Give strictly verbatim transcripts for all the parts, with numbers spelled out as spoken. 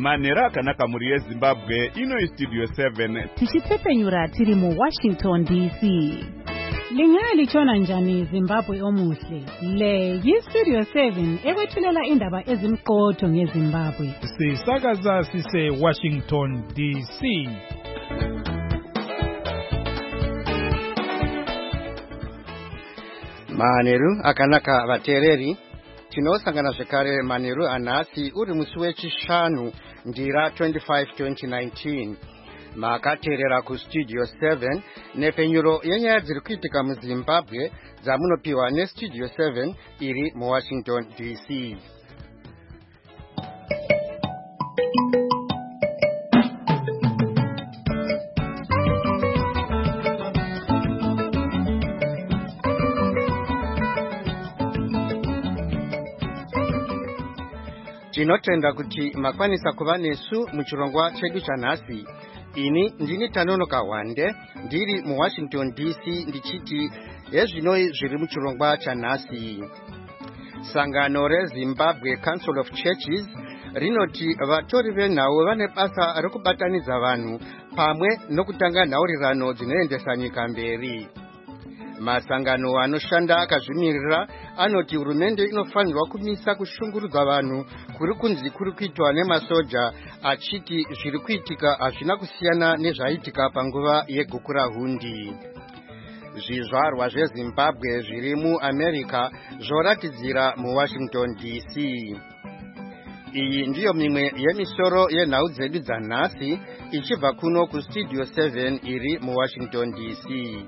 Manera akanaka muri yeZimbabwe ino Studio seven. Tichitsepenyura tiri mu Washington D C. Lingali chona njani Zimbabwe omuhle. Le yi Studio seven ekwethulela indaba ezimqotho ngeZimbabwe. Sisakaza sise Washington D C. Maneru akanaka vatereri. Tinosangana zvekare Maneru anhasi uri musi wechishanu ndira twenty-five twenty nineteen. Makateerera ku Studio seven nepenyuro yenyaya dziri kuitika muZimbabwe dzamunopiwa neStudio seven iri muWashington D C. Tinotenda kuti makwanisa kuva nesu muchirongwa chedu chanhasi. Ini ndini Tanonoka Wande ndiri muWashington D C ndichiti ezvinoi zviri muchirongwa chanhasi. Sangano reZimbabwe Council of Churches rinoti vatori venhau vane basa rekubatanidza vanhu pamwe nokutanga nhaurirano dzinoendesa nyika mberi. Masangano anoshanda akazvimirira anoti hurumende inofanirwa kumisa kushungurudza vanhu kuri kunzi kuri kuitwa nemasoja, achiti zviri kuitika hazvina kusiyana nezvaitika panguva yegukura hundi. Zvizvarwa zveZimbabwe zviri muAmerica zvoratidzira muWashington D C. Iyi ndiyo mimwe yemisoro yenhau dzedu dzanhasi ichibva kuno kuStudio seven iri muWashington D C.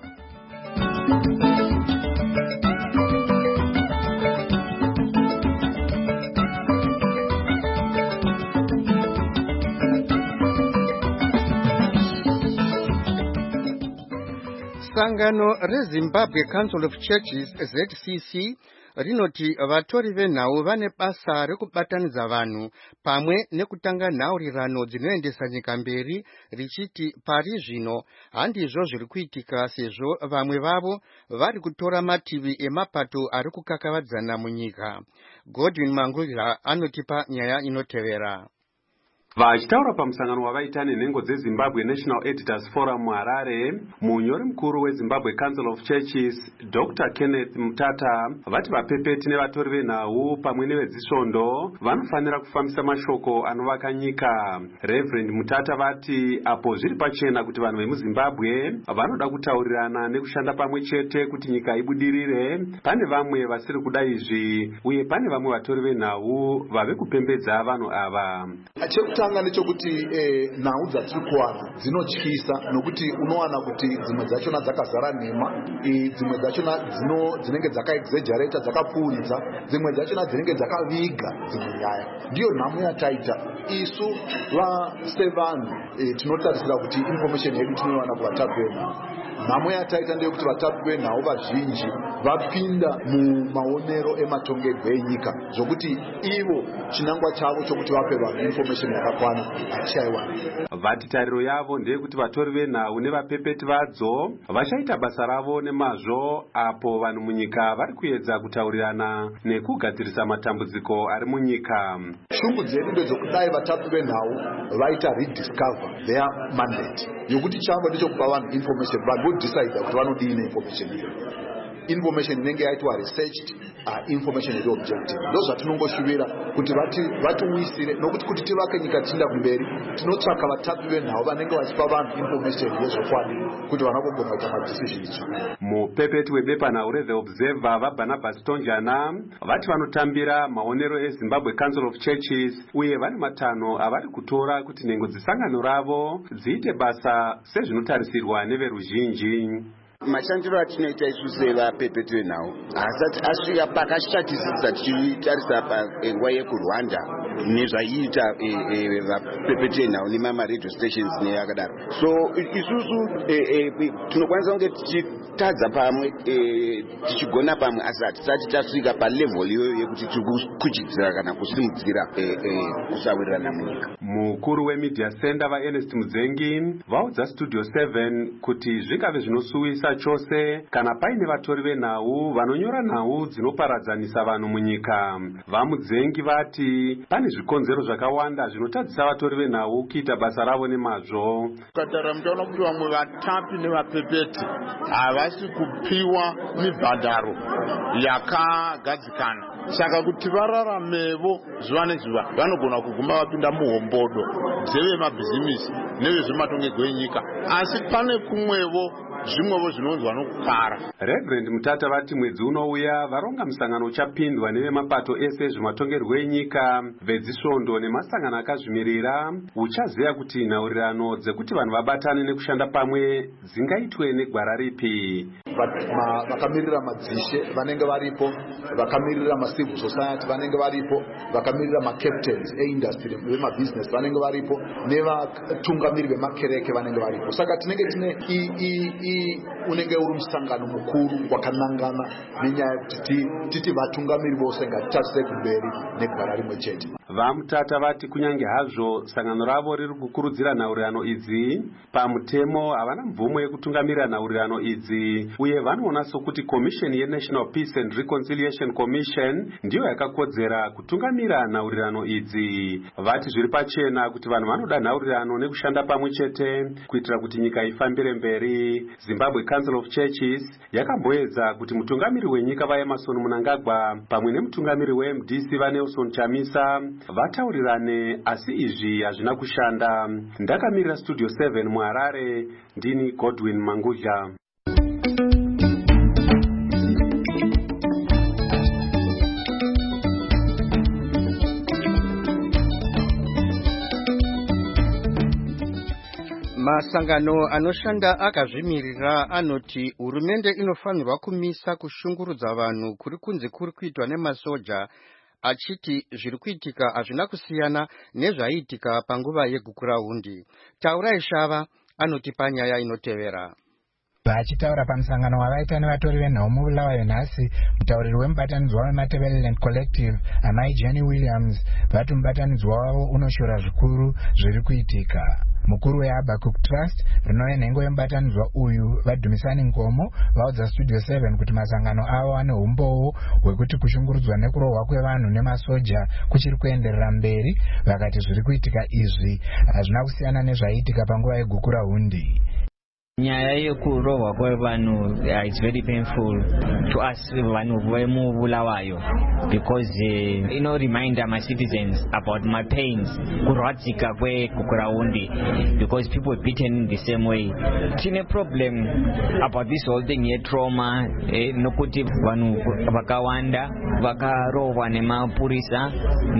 Sangano reZimbabwe Council of Churches Z C C rinoti vatori venhau vane basa rekubatanidza vanhu pamwe nekutanga nhaurirano dzinoendesa nyika mberi, richiti pari zvino handizvo zviri kuitika sezvo vamwe vavo vari kutora mativi emapato ari kukakavadzana munyika. Godwin Mangulira anotipa nyaya inotevera. Vachitaura pamusangano wavaita nenhengo dzeZimbabwe National Editors Forum muHarare, munyori mukuru weZimbabwe Council of Churches Doctor Kenneth Mutata vati vapepeti nevatori venhau pamwe nevezisvondo vanofanira kufambisa mashoko anovaka nyika. Reverend Mutata vati apo zviri pachena kuti vanhu vemuZimbabwe vanoda kutaurirana nekushanda pamwe chete kuti nyika ibudirire, pane vamwe vasiri kuda izvi uye pane vamwe vatori venhau vave kupembedza vanhu ava. Chekutanga ndechokuti eh, nhau dzatiri kuwana dzinotyisa nokuti unowana kuti dzimwe dzachona dzakazara nhema, dzimwe dzachona dzino dzinenge dzakaexaggerata dzakapfuuridza, dzimwe dzachona dzinenge dzakaviga dzimwe nyaya. Ndiyo nhamo yataita isu vasevanhu eh, tinotarisira kuti information yedu tinowana kuvatatu venhau. Nhamo yataita ndeyekuti vatatu venhau vazhinji vapinda mumaonero ematongerwo enyika zvokuti ivo chinangwa chavo chokuti vape vanhu information yakakwana hachaiwana. Vati tariro yavo ndeyekuti vatori venhau nevapepeti vadzo vachaita basa ravo nemazvo apo vanhu munyika vari kuedza kutaurirana nekugadzirisa matambudziko ari munyika. Shungu dzedu ndedzokudai vatatu venhau vaita rediscover their mandate yokuti chavo ndechokupa vanhu information decide kuti vanodini information iyo. Information inenge yaitwa researched uh, information iri objective. Ndo zvatinongoshuvira kuti vati vatiwisire nokuti kuti tivake nyika tinda kumberi tinotsvaka vatatu venhau vanenge vachipa vanhu information yezvokwadi kuti vanogona kuita madecisions. Mupepeti webepanhau reThe Observer vaBarnabas Tonjana vati vanotambira maonero eZimbabwe Council of Churches uye vane matanho avari kutora kuti nhengo dzisangano ravo dziite basa sezvinotarisirwa neveruzhinji. Mashandiro atinoita isu sevapepeti venhau asati asvika pakashatisisa tichitarisa panguva yekuRwanda nezvaiita vapepeti venhau nemama-radio stations neyakadaro. So isusu tinokwanisa kunge tichitadza pamwe tichigona pamwe asi hatisati tasvika palevel iyoyo yekuti tiri kukuchidzira kana kusimudzira kusawirirana munyika. Mukuru weMedia Center vaErnest Mudzengi vaudza Studio seven kuti zvikave zvinosuwisa chose kana paine vatori venhau vanonyora nhau dzinoparadzanisa vanhu munyika. VaMudzengi vati pane pane zvikonzero zvakawanda zvinotadzisa vatori venhau kuita basa ravo nemazvo. Katara mtaona kuti vamwe vatapi nevapepeti havasi kupiwa mibhadharo yakagadzikana, saka kuti vararamevo zuva nezuva vanogona kuguma vapinda muhombodo dzevemabhizimisi nevezvematongerwo enyika, asi pane kumwevo zvimwevo zvinonzwa nokukara. Reverend Mutata vati mwedzi unouya varonga musangano uchapindwa nevemapato ese ezvematongerwo enyika, vedzisvondo nemasangano akazvimirira uchaziva kuti nhaurirano dzekuti vanhu vabatane nekushanda pamwe dzingaitwe negwara ripi. Vakamirira madzishe vanenge varipo, vakamirira macivil society vanenge varipo, vakamirira macaptains eindustry vemabusiness vanenge varipo, nevatungamiri vemakereke vanenge varipo. Saka tinenge tine unenge uri musangano mukuru wakanangana nenyaya yekuti titi vatungamiri vose ngatitarise kumberi negwara rimwe chete. VaMutata vati kunyange hazvo sangano ravo riri kukurudzira nhaurirano idzi, pamutemo havana mvumo yekutungamirira nhaurirano idzi, uye vanoona sokuti komisheni yeNational Peace and Reconciliation Commission ndiyo yakakodzera kutungamira nhaurirano idzi. Vati zviri pachena kuti vanhu vanoda nhaurirano nekushanda pamwe chete kuitira kuti nyika ifambire mberi. Zimbabwe Council of Churches yakamboedza kuti mutungamiri wenyika vaEmmerson Mnangagwa pamwe nemutungamiri weM D C vaNelson Chamisa vataurirane, asi izvi hazvina kushanda. Ndakamirira Studio seven muHarare, ndini Godwin Mangudya. Masangano anoshanda akazvimirira anoti hurumende inofanirwa kumisa kushungurudza vanhu kuri kunze kuri kuitwa nemasoja, achiti zviri kuitika hazvina kusiyana nezvaiitika panguva yeGukurahundi. Taurai Shava anoti panyaya inotevera. Vachitaura pamusangano wavaita nevatori venhau muBulawayo nhasi, mutauriri wemubatanidzwa weMatabeleland Collective Amai Jenny Williams vati mubatanidzwa wavo unoshora zvikuru zviri kuitika. Mukuru weHabakkuk Trust rinove nhengo yemubatanidzwa uyu vaDhumisani Ngomo vaudza Studio seven kuti masangano avo ane umbowo hwekuti kushungurudzwa nekurohwa kwevanhu nemasoja kuchiri kuenderera mberi. Vakati zviri kuitika izvi hazvina kusiyana nezvaiitika panguva yeGukurahundi. Nyaya yekurohwa kwevanhu is very painful to us vanhu vemuBulawayo, because uh, you know remind my citizens about my pains kurwadzika kweGukurahundi, because people are beaten in the same way. Tine problem about this whole thing here, trauma eh, nokuti vanhu vakawanda vakarohwa nemapurisa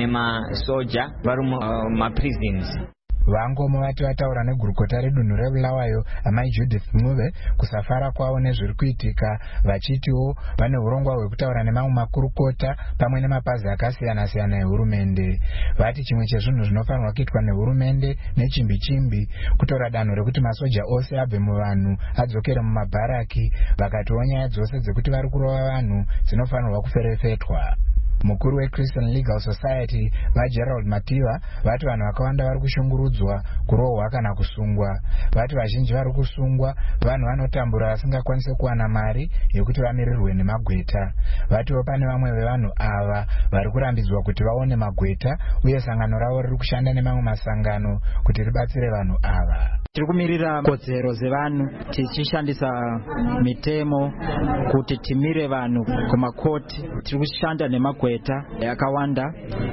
nemasoja vari mumaprisons. Vangomo vati vataura negurukota redunhu reBulawayo Amai Judith Mnuve kusafara kwavo nezviri kuitika, vachitiwo vane urongwa hwekutaura nemamwe makurukota pamwe nemapazi akasiyana siyana ehurumende. Vati chimwe chezvinhu zvinofanirwa kuitwa nehurumende nechimbi chimbi kutora danho rekuti masoja ose abve muvanhu adzokere mumabharaki. Vakatiwo nyaya dzose dzekuti vari kurova vanhu dzinofanirwa kuferefetwa. Mukuru weChristian Legal Society vaGerald Mativa vati vanhu vakawanda vari kushungurudzwa, kurohwa kana kusungwa. Vati vazhinji vari kusungwa vanhu vanotambura vasingakwanise kuwana mari yekuti vamirirwe nemagweta. Vatiwo pane vamwe vevanhu ava vari kurambidzwa kuti vaone magweta, uye sangano ravo riri kushanda nemamwe masangano kuti ribatsire vanhu ava. Tiri kumirira kodzero dzevanhu tichishandisa mitemo kuti timire vanhu kumakoti. Tiri kushanda nemagweta yakawanda.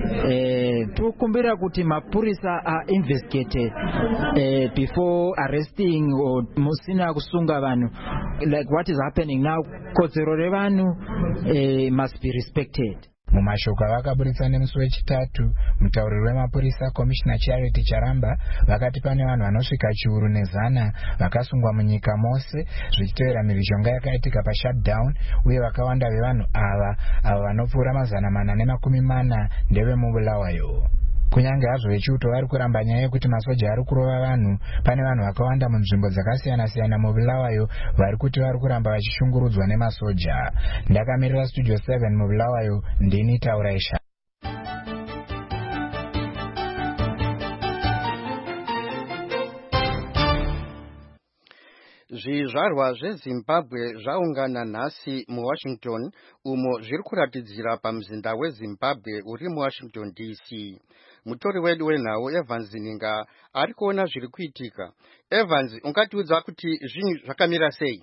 Eh, tiri kukumbira kuti mapurisa are investigated eh, before arresting or musina kusunga vanhu. Like what is happening now, kodzero revanhu eh, must be respected. Mumashoko avakaburitsa nemusi wechitatu, mutauriri wemapurisa Commissioner Charity Charamba vakati pane vanhu vanosvika chiuru nezana vakasungwa munyika mose zvichitevera mhirizhonga yakaitika pashutdown, uye vakawanda vevanhu ava ava vanopfuura mazana mana nemakumi mana ndevemuBulawayo. Kunyange hazvo vechiuto vari kuramba nyaya yekuti masoja ari kurova vanhu, pane vanhu vakawanda munzvimbo dzakasiyana siyana muBulawayo vari kuti vari kuramba vachishungurudzwa nemasoja. Ndakamirira Studio seven muBulawayo, ndini Taurai Shava. Zvizvarwa zveZimbabwe zvaungana nhasi muWashington umo zviri kuratidzira pamuzinda weZimbabwe uri muWashington D C. mutori wedu wenhau Evans Ninga ari kuona zviri kuitika. Evans, ungatiudza kuti zvinhu zvakamira sei?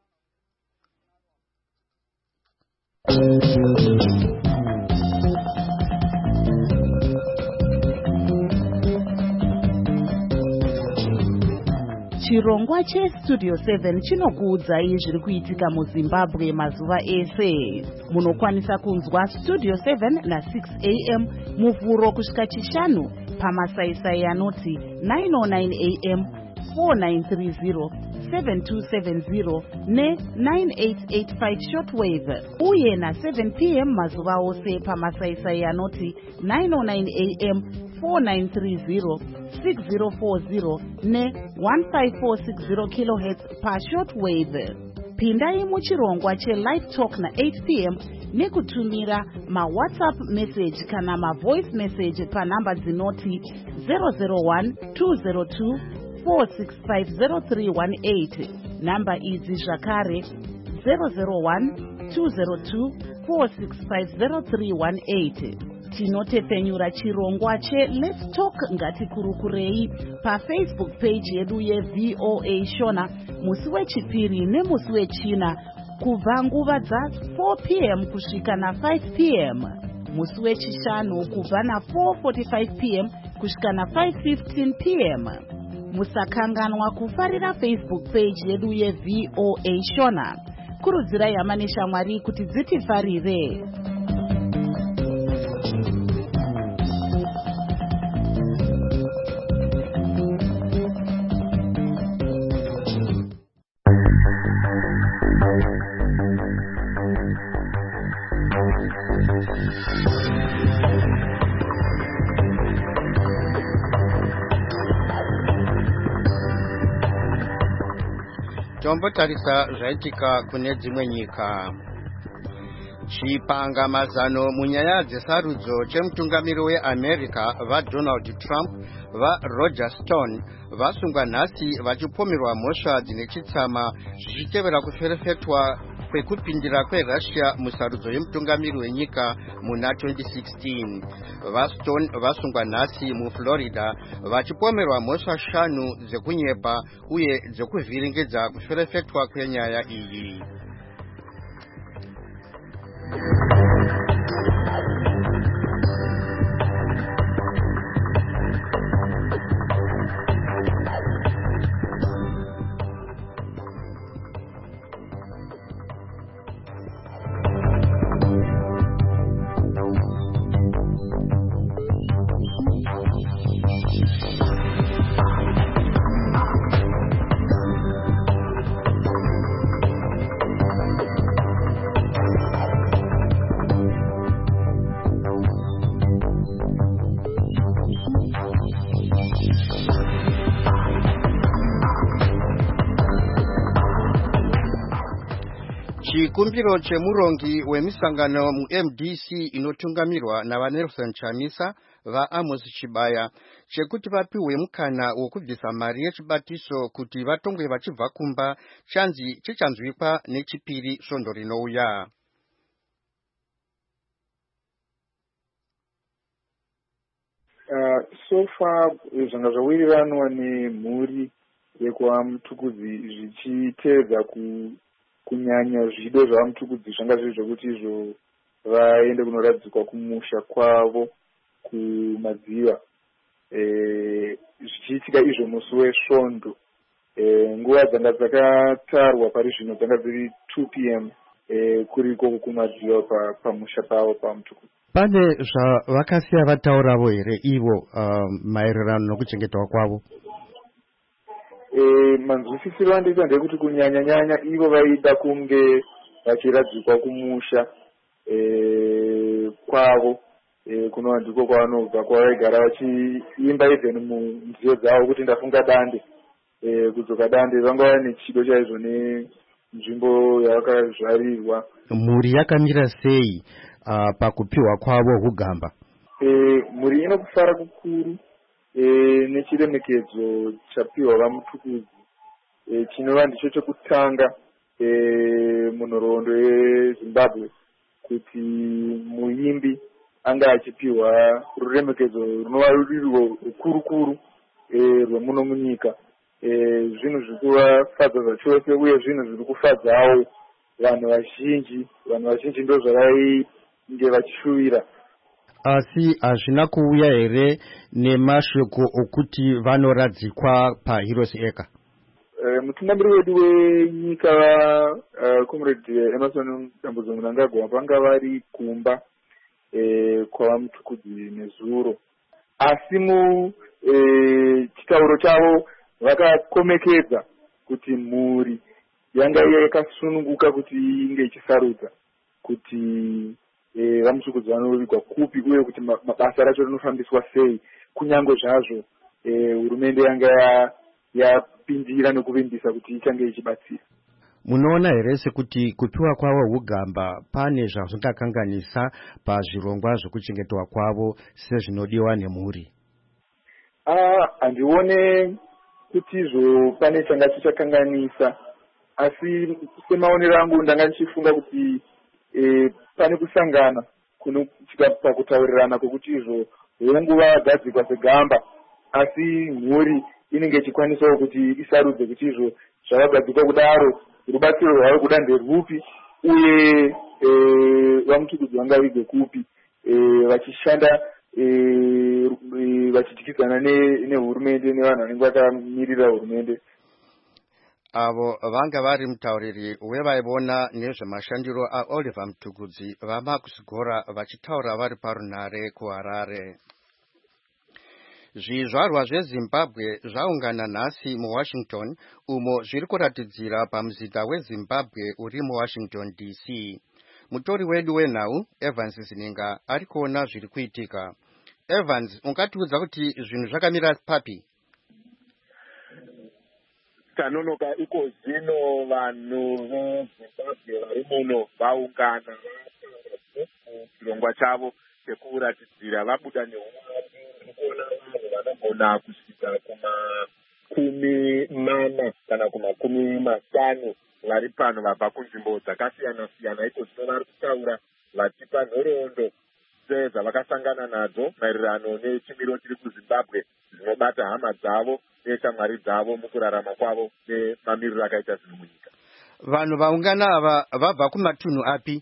Chirongwa cheStudio seven chinokuudzai zviri kuitika muZimbabwe mazuva ese. Munokwanisa kunzwa Studio seven na six a m muvhuro kusvika chishanu pamasaisai anoti nine oh nine a m, four nine three zero, seven two seven zero ne nine eight eight five shortwave, uye na seven p m mazuva ose pamasaisai anoti nine oh nine a m, four nine three zero, six zero four zero ne one five four six zero kilohertz pa shortwave. Pindai muchirongwa che-live talk na eight p m nekutumira ma-WhatsApp message kana ma-voice message pa namba dzinoti zero zero one two zero two four six five zero three one eight. Namba idzi zvakare zero zero one two zero two four six five zero three one eight. Tinotepenyura chirongwa che Let's Talk Ngatikurukurei pa Facebook page yedu ye V O A Shona musi wechipiri nemusi wechina kubva nguva dza four p m kusvika na five p m, musi wechishanu kubva na four forty-five p m kusvika na five fifteen p m. Musakanganwa kufarira Facebook page yedu ye V O A Shona. Kurudzirai hama neshamwari kuti dzitifarire. Tombotarisa zvaitika kune dzimwe nyika. Chipangamazano munyaya dzesarudzo chemutungamiri weAmerica vaDonald Trump vaRoger Stone vasungwa nhasi vachipomerwa mhosva dzine chitsama zvichitevera kuferefetwa kwekupindira kweRussia musarudzo yemutungamiri wenyika muna twenty sixteen. VaStone vasungwa nhasi muFlorida vachipomerwa mhosva shanu dzekunyepa uye dzekuvhiringidza kuferefetwa kwenyaya iyi. Chikumbiro chemurongi wemisangano mu-M D C inotungamirwa navaNelson Chamisa vaAmos Chibaya chekuti vapiwe mukana wokubvisa mari yechibatiso kuti vatongwe vachibva kumba chanzi chichanzwikwa nechipiri svondo rinouya. Uh, so far zvanga zvawirirana nemhuri yekwaMutukudzi zvichiteedza ku kunyanya zvido zvaMutukudzi zvanga zviri zvokuti izvo vaende kunoradzikwa kumusha kwavo kumadziva. E, zvichiitika izvo musi wesvondo. E, nguva dzanga dzakatarwa pari zvino dzanga dziri two p m e, kuri ikoko kumadziva pa, pamusha pavo paMutukudzi. Pane zvavakasiya vatauravo here ivo uh, maererano nokuchengetwa kwavo? E, manzwisisiro andiita ndekuti kunyanya nyanya ivo vaida kunge vachiradzikwa kumusha e, kwavo e, kunova ndiko kwavanobva kwavaigara vachiimba even munziyo dzavo kuti ndafunga dande e, kudzoka dande vangava nechido chaizvo nenzvimbo yavakazvarirwa. Mhuri yakamira sei uh, pakupiwa kwavo kugamba? E, mhuri inokufara kukuru e, nechiremekedzo chapiwa vaMutukudzi e, chinova ndicho chekutanga e, munhoroondo yeZimbabwe kuti muimbi anga achipiwa ruremekedzo runova rudirwo rukuru-kuru rwemuno munyika. Zvinhu zviri kuvafadza zvachose uye zvinhu zviri kufadzawo vanhu vazhinji. Vanhu vazhinji ndo zvavainge vachishuvira. Asi hazvina kuuya here nemashoko okuti vanoradzikwa paHeroes Acre? Mutungamiri wedu wenyika comrade Emerson Dambudzo Mnangagwa vanga vari kumba kwava Mutukudzi nezuro, asi muchitauro chavo vakakomekedza kuti mhuri yanga yakasununguka kuti inge ichisarudza kuti vaMutukudzi vanovigwa kupi uye kuti mabasa racho rinofambiswa sei, kunyange zvazvo hurumende yanga yapindira nekuvimbisa kuti ichange ichibatsira. Munoona here sekuti kupiwa kwavo ugamba pane zvazvingakanganisa pazvirongwa zvekuchengetwa kwavo sezvinodiwa nemhuri? Ah, handione kuti zvo pane changa chichakanganisa, asi semaonero angu ndanga ndichifunga kuti e, pane kusangana kunoitika pakutaurirana kwokuti izvo nguva yagadzikwa segamba, asi mhuri inenge ichikwanisawo kuti isarudze kuti izvo zvavagadzikwa kudaro rubatsiro rwavo kuda nderupi uye vaMutukudzi vangavige kupi, vachishanda vachidyidzana nehurumende nevanhu vanenge vakamirira hurumende. Avo vanga vari mutauriri wevaivona nezvemashandiro aOliver Mutukudzi vaMarcus Gora vachitaura vari parunhare kuHarare. Zvizvarwa zveZimbabwe zvaungana nhasi muWashington umo zviri kuratidzira pamuzinda weZimbabwe uri muWashington D C. Mutori wedu wenhau Evans Zininga ari kuona zviri kuitika. Evans, ungatiudza kuti zvinhu zvakamira papi? Tanonoka iko zvino vanhu veZimbabwe vari muno vaungana chirongwa chavo chekuratidzira vabuda neunyanzvi kuona vanhu vanogona kusvika kumakumi mana kana kumakumi mashanu vari pano vabva kunzvimbo dzakasiyana siyana. Iko zvino vari kutaura vachipa nhoroondo dzavakasangana nadzo maererano nechimiro chiri kuZimbabwe zvinobata hama dzavo neshamwari dzavo mukurarama kwavo nemamiriro akaita zvinhu munyika. Vanhu vaungana ava vabva kumatunhu api?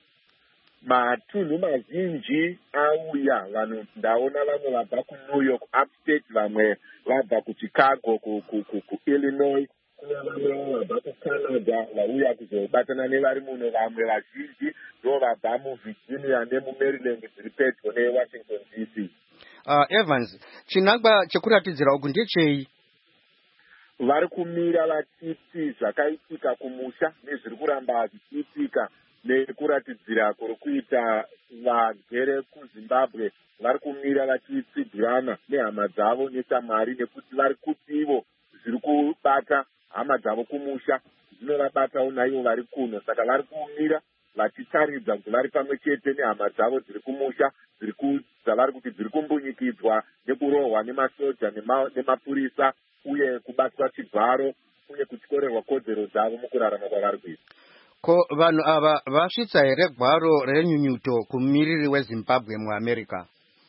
Matunhu mazhinji auya vanhu, ndaona vamwe vabva kuNew York upstate, vamwe vabva kuChicago kuIllinois, kune vamwe vabva kuCanada vauya kuzobatana nevari muno, vamwe vazhinji ndo vabva muVirginia nemuMaryland dziri pedyo neWashington D C. Uh, Evans, chinangwa chekuratidzira uku ndechei? Vari kumira vachiti zvakaitika kumusha nezviri kuramba zvichiitika nekuratidzira kuri kuita vagere kuZimbabwe. Vari kumira vachitsigirana nehama dzavo neshamwari nekuti vari kuti ivo zviri kubata hama dzavo kumusha zvinovabatawo naivo vari kuno. Saka vari kumira vachitaridza kuti vari pamwe chete nehama dzavo dziri kumusha dzavari kuti dziri kumbunyikidzwa nekurohwa nemasoja nemapurisa uye kubatwa chivharo uye kutyorerwa kodzero dzavo mukurarama kwavari kuita. Ko vanhu ava vasvitsa here gwaro renyunyuto kumumiriri weZimbabwe muAmerica?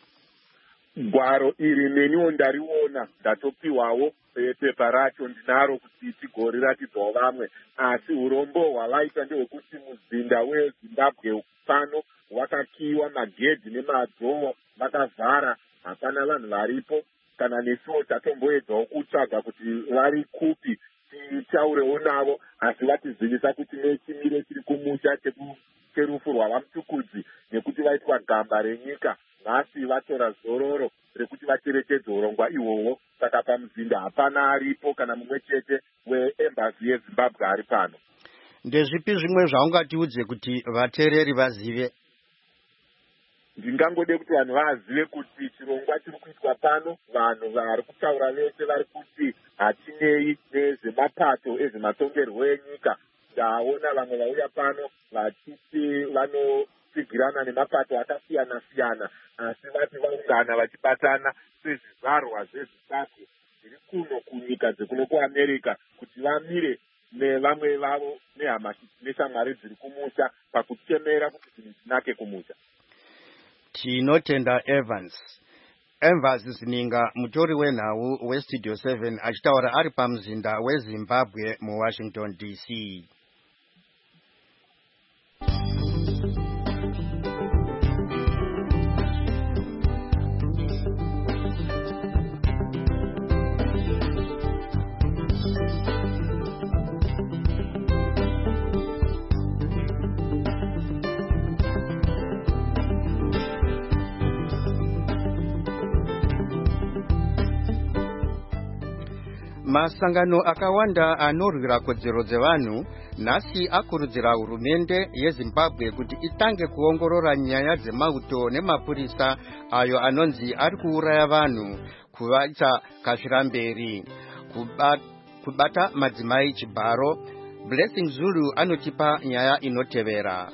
Gwaro iri neniwo ndariona, ndatopiwawo pepa racho ndinaro kuti tigori ratidzawo vamwe, asi urombo hwavaita ndehwekuti muzinda weZimbabwe pano wakakiwa magedhi nemadhoo vakavhara, hapana vanhu varipo. Kana nesuwo tatomboedzawo kutsvaga kuti vari kupi titaurewo navo, asi vatizivisa kuti nechimiro chiri kumusha cherufu rwavaMutukudzi nekuti vaitwa gamba renyika, nhasi vatora zororo rekuti vacherechedze urongwa ihwohwo. Saka pamuzinda hapana aripo kana mumwe chete weembassy yeZimbabwe ari pano. Ndezvipi zvimwe zvaungatiudze kuti vateereri vazive? Ndingangode kuti vanhu vazive kuti chirongwa chiri kuitwa pano, vanhu vari kutaura vese vari kuti hatinei nezvemapato ezvematongerwo enyika. Ndaona vamwe vauya pano vachiti vanotsigirana nemapato akasiyana siyana, asi vati vaungana vachibatana sezvizvarwa zveZimbabwe zviri kuno kunyika dzekuno kuAmerica kuti vamire nevamwe vavo nehama neshamwari dziri kumusha pakuchemera kuti zvinhu zvinake kumusha. tinotenda Evans. Evans Zininga mutori wenhau westudio seven achitaura ari pamuzinda weZimbabwe muWashington D C. Masangano akawanda anorwira kodzero dzevanhu nhasi akurudzira hurumende yeZimbabwe kuti itange kuongorora nyaya dzemauto nemapurisa ayo anonzi ari kuuraya vanhu kuvaita kashiramberi kubata madzimai chibharo. Blessing Zulu anotipa nyaya inotevera.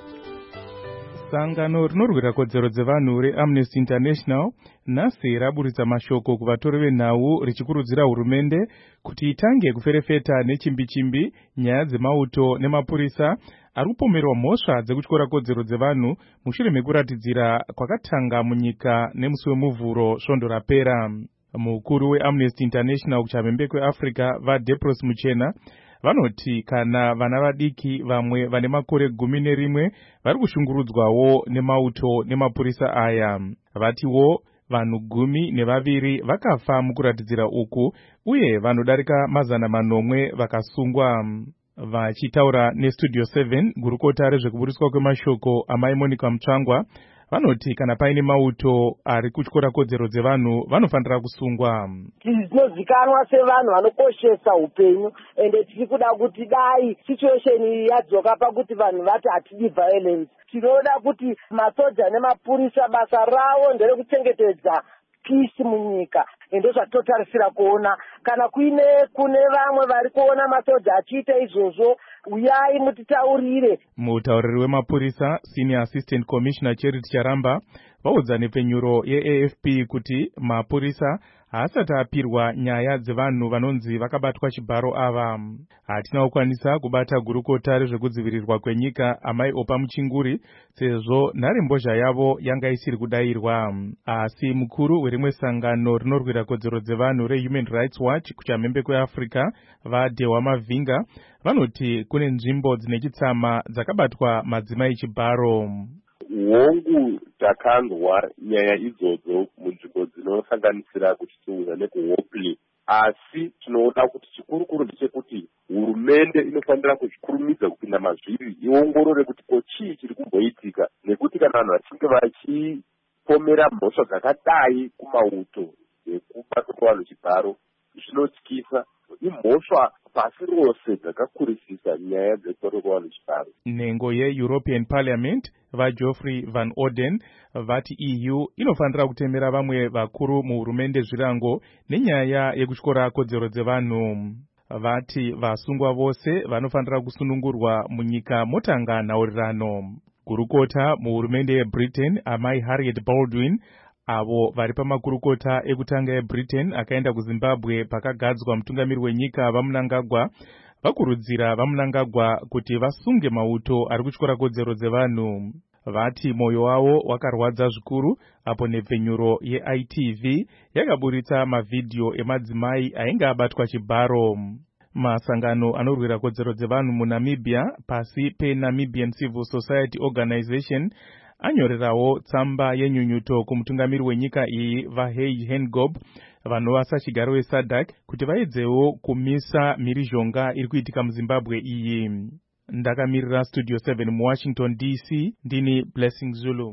Sangano rinorwira kodzero dzevanhu reAmnesty International nhasi raburitsa mashoko kuvatori venhau richikurudzira hurumende kuti itange kuferefeta nechimbi-chimbi nyaya dzemauto nemapurisa ari kupomerwa mhosva dzekutyora kodzero dzevanhu mushure mekuratidzira kwakatanga munyika nemusi wemuvhuro svondo rapera. Mukuru weAmnesty International kuchamhembe kweAfrica vaDepros Muchena vanoti kana vana vadiki vamwe vane makore gumi nerimwe vari kushungurudzwawo nemauto nemapurisa aya. Vatiwo vanhu gumi nevaviri vakafa mukuratidzira uku uye vanodarika mazana manomwe vakasungwa. Vachitaura nestudio seven gurukota rezvekuburiswa kwemashoko amai Monica Mutsvangwa vanoti kana paine mauto ari kutyora kodzero dzevanhu vanofanira kusungwa. Tinozikanwa sevanhu vanokoshesa upenyu ende tiri kuda kuti dai situation iyi yadzoka pakuti vanhu vati hatidi violence. Tinoda kuti masoja nemapurisa basa ravo nderekuchengetedza peace munyika. Ende zvatotarisira kuona kana kuine kune vamwe vari kuona masoja achiita izvozvo uyai mutitaurire. Mutauriri wemapurisa Senior Assistant Commissioner Charity Charamba vaudza nepfenyuro yeA F P kuti mapurisa haasati apirwa nyaya dzevanhu vanonzi vakabatwa chibharo ava. Hatina kukwanisa kubata gurukota rezvekudzivirirwa kwenyika amai Opa Muchinguri sezvo nharembozha yavo yanga isiri kudayirwa. Asi mukuru werimwe sangano rinorwira kodzero dzevanhu reHuman Rights Watch kuchamhembe kweAfrica vaDewa Mavinga vanoti kune nzvimbo dzine chitsama dzakabatwa madzimai chibharo. Hongu takanzwa nyaya idzodzo munzvimbo dzinosanganisira kuchisunguza nekuHopley, asi tinoona kuti chikurukuru ndechekuti hurumende inofanira kuzvikurumidza kupinda mazviri iongorore kuti ko chii chiri kumboitika, nekuti kana vanhu vachinge vachipomera mhosva dzakadai kumauto nekubatwa kwavanhu chibharo zvinotyisa. Imhosva pasi rose dzakakurisisa nyaya dzekubatwa kwavanhu chibharo. Nhengo yeEuropean Parliament vaGeoffrey Van Orden vati E U inofanira kutemera vamwe vakuru muhurumende zvirango nenyaya yekutyora kodzero dzevanhu. Vati vasungwa vose vanofanira kusunungurwa munyika motanga nhaurirano. Gurukota muhurumende yeBritain amai Harriet Baldwin avo vari pamakurukota ekutanga eBritain akaenda kuZimbabwe pakagadzwa mutungamiri wenyika vaMnangagwa vakurudzira vaMnangagwa kuti vasunge mauto ari kutyora kodzero dzevanhu. Vati moyo wavo wakarwadza zvikuru apo nepfenyuro yeI T V yakaburitsa mavhidhiyo emadzimai ainge abatwa chibharo. Masangano anorwira kodzero dzevanhu muNamibia pasi peNamibian Civil Society Organization anyorerawo tsamba yenyunyuto kumutungamiri wenyika iyi vaHage Hengob vanova sachigaro weSADC kuti vaedzewo kumisa mhirizhonga iri kuitika muZimbabwe iyi. Ndakamirira studio seven muWashington D C ndini Blessing Zulu.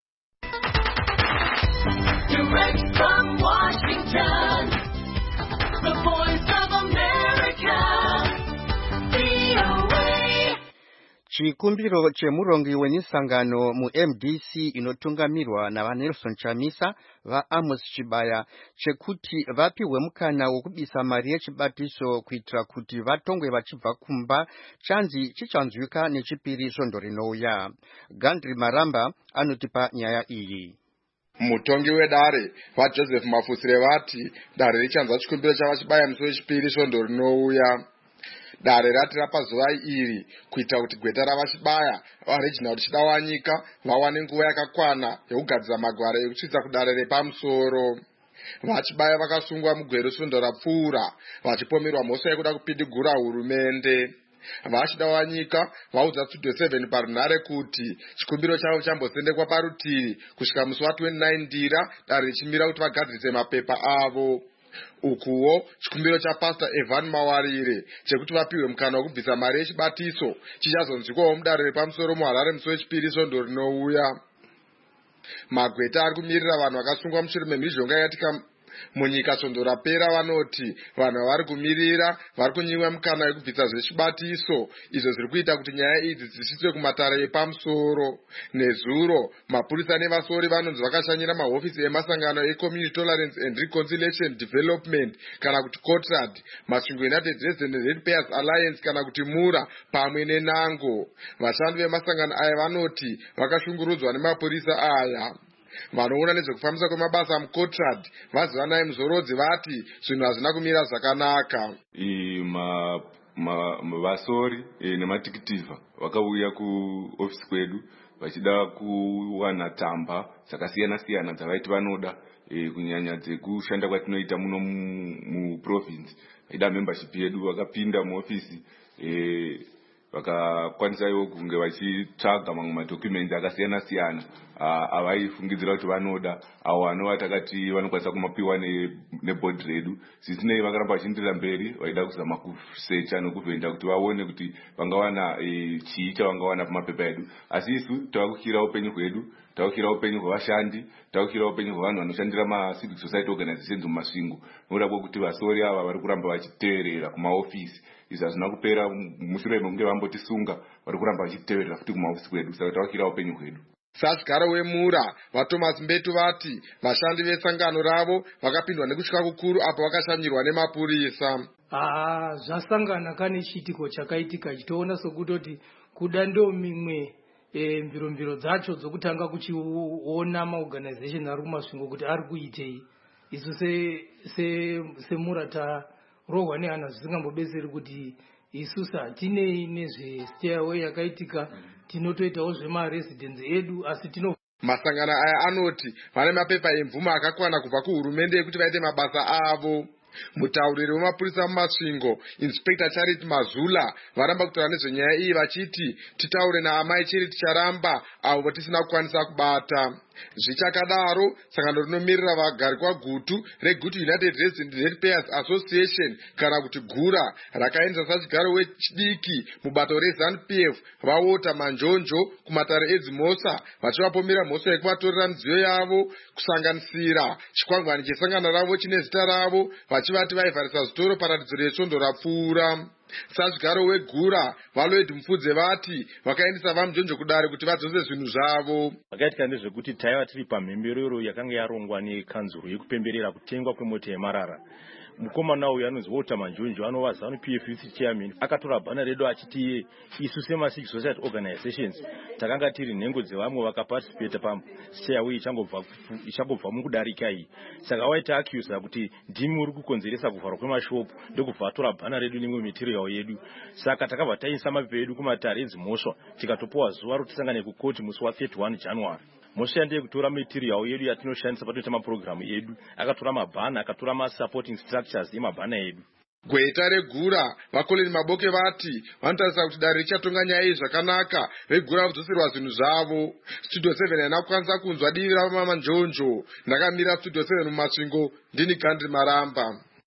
Direct from Washington, the voice of America, V O A. Chikumbiro chemurongi wemisangano muM D C inotungamirwa navaNelson Chamisa vaAmos Chibaya chekuti vapiwe mukana wokubisa mari yechibatiso kuitira kuti vatongwe vachibva kumba chanzi chichanzwika nechipiri svondo rinouya. Gandri Maramba anotipa nyaya iyi. Mutongi wedare vaJoseph Mafusire vati dare richanzwa chikumbiro chavachibaya musi wechipiri svondo rinouya. dare rati rapazuva iri kuita kuti gweta ravachibaya varegional richida wanyika vawane nguva yakakwana yekugadzira magwaro ekutsvitsa kudare repamusoro. Vachibaya vakasungwa mugwero svondo rapfuura vachipomerwa mhosva yekuda kupidigura hurumende. Vachida wanyika vaudza Studio seven parunhare kuti chikumbiro chavo chambosendekwa parutivi kusvika musi wa29 ndira dare richimira kuti vagadzirise mapepa avo. Ukuwo chikumbiro chapastor Evan Mawarire chekuti vapiwe mukana wekubvisa mari yechibatiso chichazonzwikwawo mudare repamusoro muHarare musi wechipiri svondo rinouya. Magweta ari kumirira vanhu vakasungwa mushure memhizhonga yatika munyika svondo rapera vanoti vanhu vari kumirira vari kunyimwa mukana wekubvisa zvechibatiso izvo zviri kuita kuti nyaya idzi dzisvitswe kumatare epamusoro. Nezuro mapurisa nevasori vanonzi vakashanyira mahofisi emasangano eCommunity Tolerance and Reconciliation Development kana kuti COTRAD, masvingo United Resident Ratepayers Alliance kana kuti MURA pamwe neNANGO. Vashandi vemasangano aya vanoti vakashungurudzwa nemapurisa aya. Vanoona nezvekufambisa kwemabasa muCOTRAD vaziva naye muzorodzi vati zvinhu hazvina kumira zvakanaka. Vasori nematikitivha vakauya kuofisi kwedu vachida kuwana tamba dzakasiyana siyana dzavaiti vanoda kunyanya dzekushanda kwatinoita muno muprovince vaida membership yedu. Vakapinda muofisi vakakwanisawo kunge vachitsvaga mamwe madhokumenti akasiyana siyana avaifungidzira kuti vanoda avo vanova takati vanokwanisa kumapiwa nebhodhi redu. Zvisinei vakaramba vachindirira mberi vaida kuzama kusecha nekuvhenda kuti vaone kuti vangawana chii chavangawana pamapepa edu. Asi isu tavakukira upenyu hwedu, tavakukira upenyu hwevashandi, tavakukira upenyu hwevanhu vanoshandira macivic society organizations mumasvingo nokuda kwekuti vasori ava vari kuramba vachiteerera kumaofisi. Izvi hazvina kupera mushure mekunge vambotisunga vari kuramba vachiteerera futi kumaofisi kwedu, saka tavakukira upenyu hwedu. Sasigaro weMura vaThomas Mbetu vati vashandi vesangano ravo vakapindwa nekutya kukuru apo vakashanyirwa nemapurisa. Ah, zvasangana kane chitiko chakaitika chitoona sokutoti kuda ndo mimwe e, mviromviro dzacho dzokutanga kuchiona maorganization ari kumasvingo kuti ari kuitei. Isu se se seMura tarohwa nehana zvisingambobetseri kuti isusu hatinei nezvestairway yakaitika, tinotoitawo zvemaresidence edu asi tino. Masangano aya anoti vane mapepa emvumo akakwana kubva kuhurumende ekuti vaite mabasa avo. Mutauriri wemapurisa mumasvingo Inspector Charity Mazula varamba kutaura nezvenyaya iyi vachiti titaure naamai chiri ticharamba avo tisina kukwanisa kubata. Zvichakadaro sangano rinomirira vagari kwagutu reGutu United Resident Ratepayers Association kana kuti GURA rakaendesa sachigaro wechidiki mubato reZANU-P F vaota manjonjo kumatare edzimhosva vachivapomera mhosva yekuvatorera midziyo yavo kusanganisira chikwangwani chesangano ravo chine zita ravo vachivati vaivharisa zvitoro paratidzo resvondo rapfuura. Sachigaro weGURA Valoid Mfudze vati vakaendesa vamunjonjo kudare kuti vadzose zvinhu zvavo. Vakaitika ndezvekuti taiva tiri pamhemberero yakanga yarongwa nekanzuro yekupemberera kutengwa kwemota yemarara. Mukomana uyu anonzi Walter Manjonjo anova ZANU-P F youth chairman akatora bhana redu achiti isu semacivic society organizations takanga tiri nhengo dzevamwe vakaparticipate pastairway ichangobva ichangobva mukudarika iyi. Saka waita accuse kuti ndimi uri kukonzeresa kuvharwa kwemashopu ndokubva atora bhana redu nemwe material yedu. Saka takabva taisa mapepa edu kumatare edzimhosva tikatopiwa zuva rotisangane kukoti musi wa31 January. Moshandi yekutora material yedu yatinoshandisa patoita mapurogiramu edu akatora mabhana akatora masupporting structures emabhana edu. Gweta reGURA vakoleni Maboke vati vanotarisa kuti dare richatonga nyaya iyi zvakanaka veGURA vadzoserwa zvinhu zvavo. Studio seven haina kukwanisa kunzwa divi raMama Njonjo. Ndakamira Studio seven mumasvingo ndini Gandhi Maramba.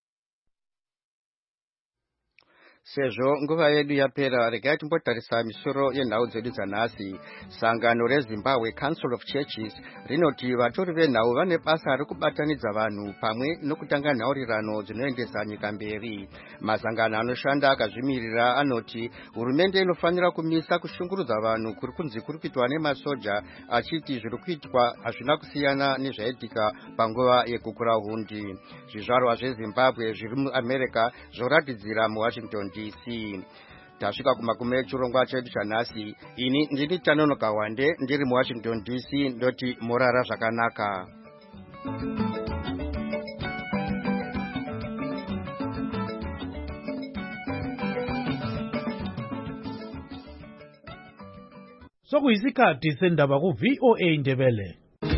Sezvo nguva yedu yapera, regai timbotarisa misoro yenhau dzedu dzanhasi. Sangano reZimbabwe Council of Churches rinoti vatori venhau vane basa rekubatanidza vanhu pamwe nokutanga nhaurirano dzinoendesa nyika mberi. Masangano anoshanda akazvimirira anoti hurumende inofanira kumisa kushungurudza vanhu kuri kunzi kuri kuitwa nemasoja, achiti zviri kuitwa hazvina kusiyana nezvaitika panguva yekukura hundi. Zvizvarwa zveZimbabwe zviri muAmerica zvoratidzira muWashington D C. Tasvika kumagumo echirongwa chedu chanhasi. Ini ndini Tanonoka Wande ndiri muWashington D C ndoti morara zvakanaka. sokuyisikhathi sendaba ku-V O A Ndebele.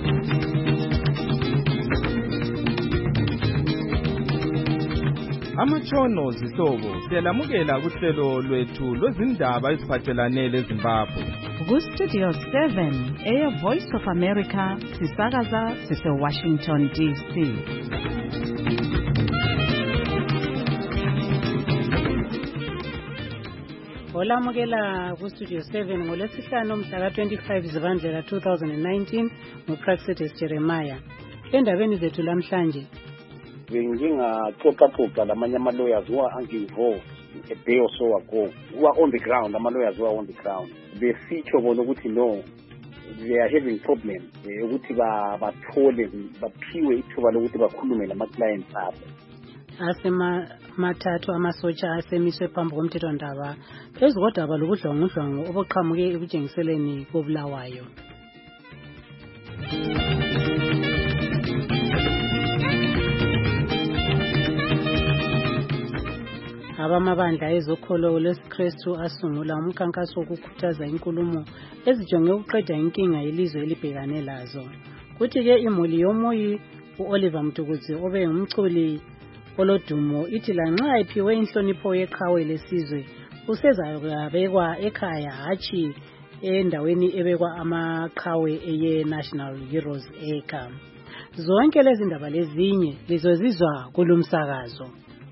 Amatshono zihlobo siyalamukela kuhlelo lwethu lwezindaba eziphathelane leZimbabwe. Ku-Studio seven eye-Voice of America sisakaza sise-Washington D C. olamukela ku-Studio seven ngolwesihlanu mhla ka-twenty-five Zibandlela two thousand nineteen nguPraxedis Jeremiah. Endabeni zethu lamhlanje bengingaxoxaxoxa lamanye ama-lawyers who are angi-involved a day or so ago, who are on the ground, ama-lawyers who are on the ground. Besitsho bona ukuthi no, they are having problems ukuthi bathole baphiwe ithuba lokuthi bakhulume nama-clients abo. Asemathathu amasotsha asemiswe phambi komthethwandaba phezu kodaba lobudlwangudlwangu obuqhamuke ekutshengiseleni kobulawayo. Abamabandla ezokholo lwesikrestu asungula umkhankaso wokukhuthaza inkulumo ezijonge ukuqeda inkinga yelizwe elibhekane lazo. Kuthi-ke imuli yomoyi u-Oliver Mtukudzi obe ngumculi olodumo ithi lanxa iphiwe inhlonipho yeqhawe lesizwe usezabekwa ekhaya hatshi endaweni ebekwa amaqhawe eye-National Heroes Acre. Zonke lezi ndaba lezinye lizozizwa kulumsakazo.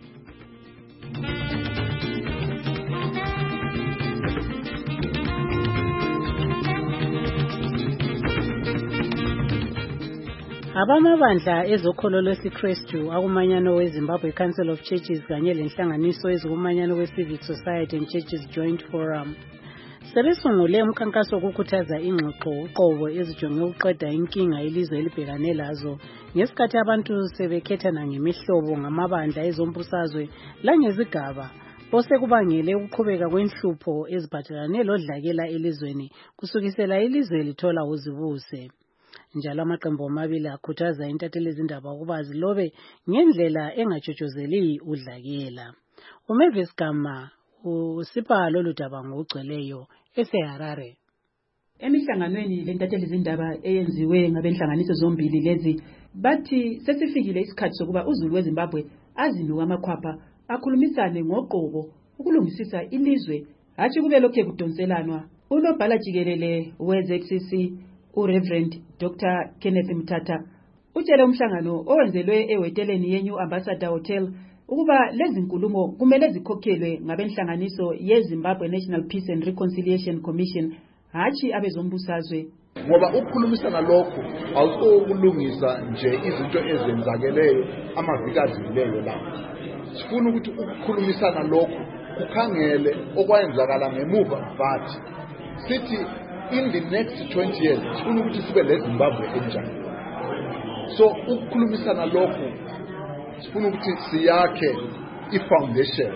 Abamabandla ezokholo lwesikrestu akumanyano weZimbabwe Council of Churches kanye lenhlanganiso ezikumanyano we-Civic Society and Churches Joint Forum sebesungule umkhankaso wokukhuthaza ingxoxo uqobo ezijonge ukuqeda inkinga yelizwe elibhekane lazo ngesikhathi abantu sebekhethana ngemihlobo ngamabandla ezombusazwe langezigaba osekubangele ukuqhubeka kwenhlupho eziphathelane lodlakela elizweni kusukisela ilizwe lithola uzibuse. Njalo amaqembu amabili akhuthaza intatheli zindaba ukuba zilobe ngendlela engajojozeli udlakela. uMavis Gama usipha lolu daba ngokugcweleyo eseHarare. Emihlanganweni lentatheli zindaba eyenziwe ngabenhlanganiso zombili lezi bathi sesifikile isikhathi sokuba uZulu weZimbabwe azinuka amakhwapha akhulumisane ngoqobo ukulungisisa ilizwe hatshi kube lokho kudonselanwa. Unobhala jikelele we-Z C C uReverend Doctor Kenneth Mtata utshele umhlangano owenzelwe eweteleni ye-New Ambassador Hotel ukuba lezi nkulumo kumele zikhokhelwe ngabenhlanganiso yeZimbabwe National Peace and Reconciliation Commission hatshi abezombusazwe. Ngoba ukukhulumisana lokho awusokulungisa nje izinto ezenzakeleyo amaviki adlulileyo lapho. Sifuna ukuthi ukukhulumisana lokho kukhangele okwayenzakala ngemuva bathi sithi in the next twenty years sifuna ukuthi sibe leZimbabwe enjani. So ukukhulumisana lokho sifuna ukuthi siyakhe ifoundation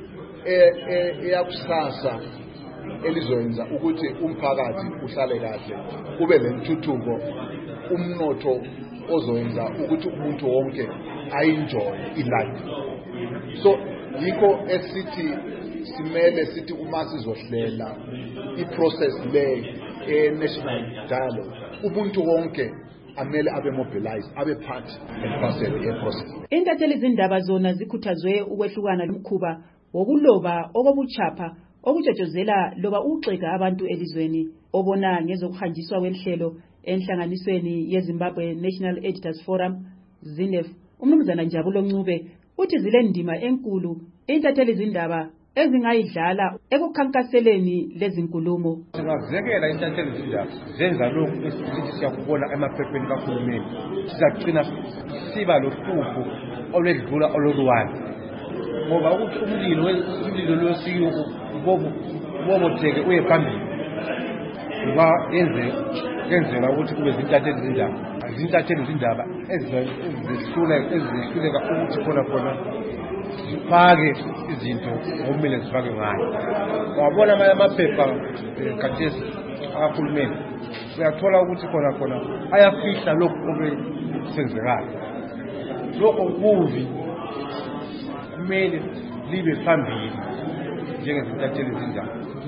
eyakusasa elizoyenza ukuthi umphakathi uhlale kahle kube lentuthuko umnotho ozoyenza ukuthi umuntu wonke ayenjoy ilife. So yikho esithi simele sithi uma sizohlela iprocess le e-national dialogue ubuntu wonke amele abe mobilized abe part and process. Intatheli zindaba zona zikhuthazwe ukwehlukana nomkhuba wokuloba okobuchapha okujojozela loba uxega abantu elizweni obona ngezokuhanjiswa kwenhlelo enhlanganisweni yeZimbabwe National Editors Forum Z N E F. Umnumzana Njabulo Ncube uthi zile ndima enkulu intatheli zindaba ezingayidlala ekukhankaseleni lezinkulumo. Singazekela intatheli zindaba zenza lokhu esithi siyakubona emaphepheni kaHulumeni sizagcina siba lohlupho olwedlula ololuwayo ngoba ukuthi umlilo umlilo losiyo bobo bobotheke uye phambili ngoba yenze yenzela ukuthi kube zintatheli zindaba izintatheli zindaba ezihlule ezihluleka ukuthi khona khona sifake izinto okumele zifake ngayo. Wabona amanye amaphepha kathesi akaHulumeni uyathola ukuthi khona khona ayafihla lokho obesenzekayo. Lokho kuvi kumele libe phambili njengezintatheli zindaba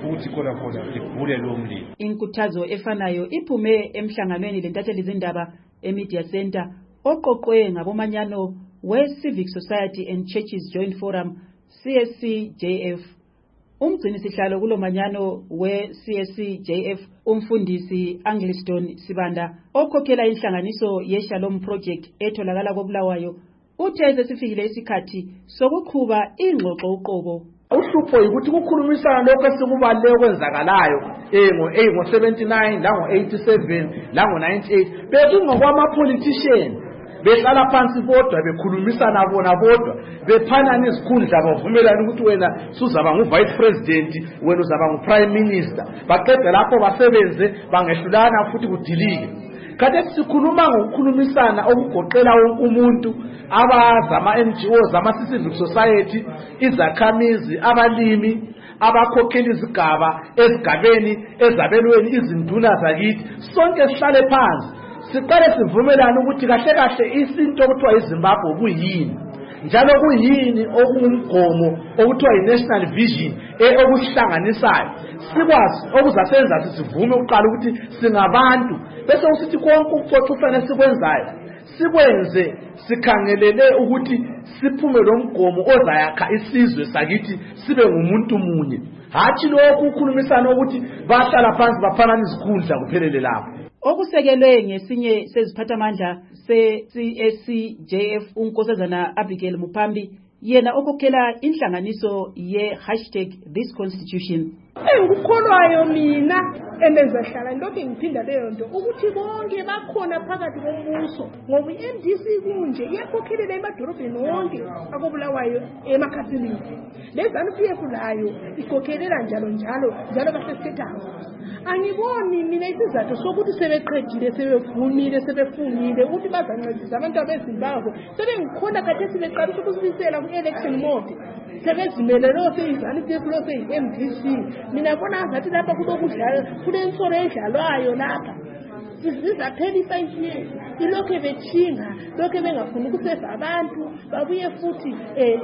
ukuthi khona khona livule lo mlilo. Inkuthazo efanayo iphume emhlanganweni lentatheli zindaba eMedia Center oqoqwe ngabomanyano we-Civic Society and Churches Joint Forum C S C J F. Umgcini sihlalo kulomanyano we-C S C J F umfundisi Angliston Sibanda okhokhela inhlanganiso yeShalom Project etholakala koBulawayo uthe sesifikile isikhathi sokuqhuba ingxoxo uqobo. Uhlupho ukuthi kukhulumisana lokho esikubaleke kwenzakalayo eh ngo ngo seventy-nine la ngo eighty-seven la ngo ninety-eight bekungokwama politician behlala phansi bodwa bekhulumisana bona bodwa bephanana izikhundla bavumelana ukuthi wena suzaba ngu-vice president wena uzaba ngu-prime minister baqede lapho basebenze bangehlulana futhi kudilike. Kade sikhuluma ngokukhulumisana okugoqela wonke umuntu abazama N G Os zama civil society izakhamizi abalimi abakhokhela izigaba ezigabeni ezabelweni izinduna zakithi sonke sihlale phansi siqale sivumelana ukuthi kahle kahle isinto okuthiwa iZimbabwe kuyini njalo kuyini okungumgomo okuthiwa i-national vision okuhlanganisayo sikwazi okuzasenza sivume uqala ukuthi singabantu bese usithi konke ukuxoxa ufanele sikwenzayo sikwenze sikhangelele ukuthi siphume lo mgomo ozayakha isizwe sakithi sibe ngumuntu munye hathi lokhu ukukhulumisana ukuthi bahlala phansi baphanana izikhundla kuphelele lapho. Okusekelwe ngesinye seziphathamandla se-C S C J F unkosazana Abigail Mupambi yena okhokhela inhlanganiso ye-hashtag this constitution. Engikholwayo mina endenzahlala lokho ngiphinda leyo nto ukuthi bonke bakhona phakathi kombuso ngoba i-M D C kunje iyakhokhelela emadolobheni wonke akobulawayo emakhathini lezanu P F layo ikhokhelela njalo njalo njalo basesethayo. Angiboni mina isizathu sokuthi sebeqedile sebevumile sebefungile ukuthi bazancedisa abantu abeZimbabwe sebengikhona kade sibeqalisa ukusibisela ku-election mode sebezimele lo seyizanu P F lo seyi-M D C. Mina bona ngathi lapha kulokudlala kulensolo edlalwayo lapha sizaphela i-five years ilokho bethinga lokho bengafuni ukuseva abantu babuye futhi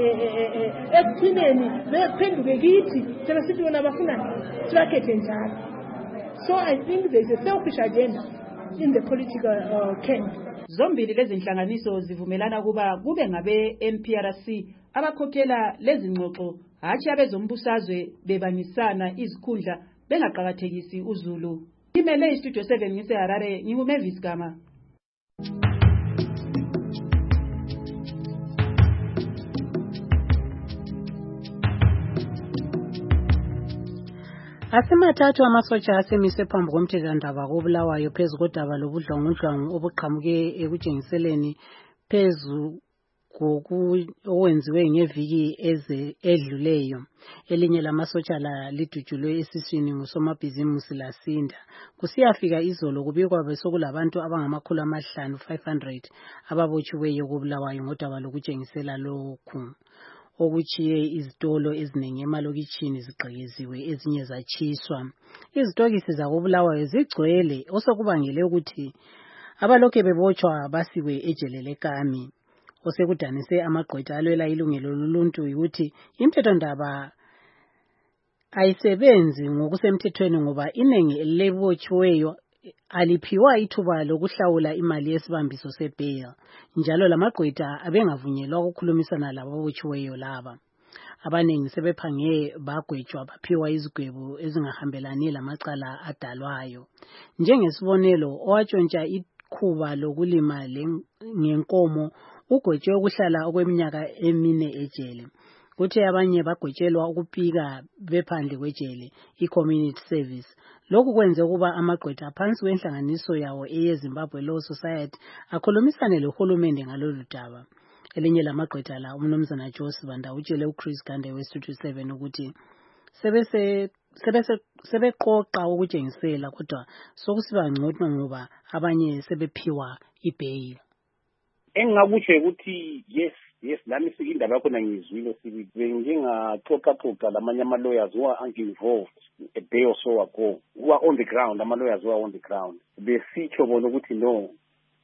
ekuthineni bephenduke kithi sebesithi bona bafuna sibakhethe njalo. So I think there is a selfish agenda in the political uh, camp. Zombili lezi inhlanganiso zivumelana kuba kube ngabe M P R C abakhokhela lezi ngxoxo hathi abezombusazwe bebanisana izikhundla bengaqhakathekisi uZulu. Imele istudio seven ngise Harare nginguMavis Gama. Asimathathu amasotsha asemise phambi komthethwandaba koBulawayo phezu kodaba lobudlwangudlwangu obuqhamuke ekutshengiseleni phezu okwenziwe ngeviki eze edluleyo. Elinye lamasotsha la lidutshulwe esiswini ngusomabhizimusi lasinda. Kusiyafika izolo kubikwa besokulabantu abangamakhulu amahlanu five hundred ababotshiweyo koBulawayo ngodaba lokutshengisela lokhu. Okuchiye izitolo ezinengi emalokitshini zigqekeziwe ezinye zachiswa. Izitokisi zakoBulawayo zigcwele osokubangele ukuthi abalokhe bebotshwa basiwe ejele leKami. Osekudanise amagqwetha alwela ilungelo loluntu ukuthi imthethondaba ayisebenzi ngokusemthethweni ngoba inengi lebotshiweyo aliphiwa ithuba lokuhlawula imali yesibambiso sebail njalo lamagqwetha abengavunyelwa ukukhulumisana lababotshiweyo laba. Abanengi sebephange bagwetshwa baphiwa izigwebo ezingahambelani lamacala adalwayo. Njengesibonelo owatshontsha ikhuba lokulima ngenkomo ugwetshwe ukuhlala okweminyaka emine ejele. Kuthi abanye bagwetshelwa ukupika bephandle kwejele i-community service. Lokhu kwenze kuba amagqwetha phansi wenhlanganiso yawo eyeZimbabwe Law Society akhulumisane lohulumende ngalolu daba. Elinye lamagqwetha la umnumzana Joe Sibanda utshele uChris Gande we-Studio seven ukuthi sebese sebese sebeqoqa ukutshengisela kodwa sokusiba ngcono ngoba abanye sebephiwa ibail. Engakutsho ukuthi yes yes nami sikindaba yakho ngizwile sibi ngingaxoxa xoxa lamanye ama lawyers who are involved a day or so ago who are on the ground ama lawyers who are on the ground besitsho bona ukuthi no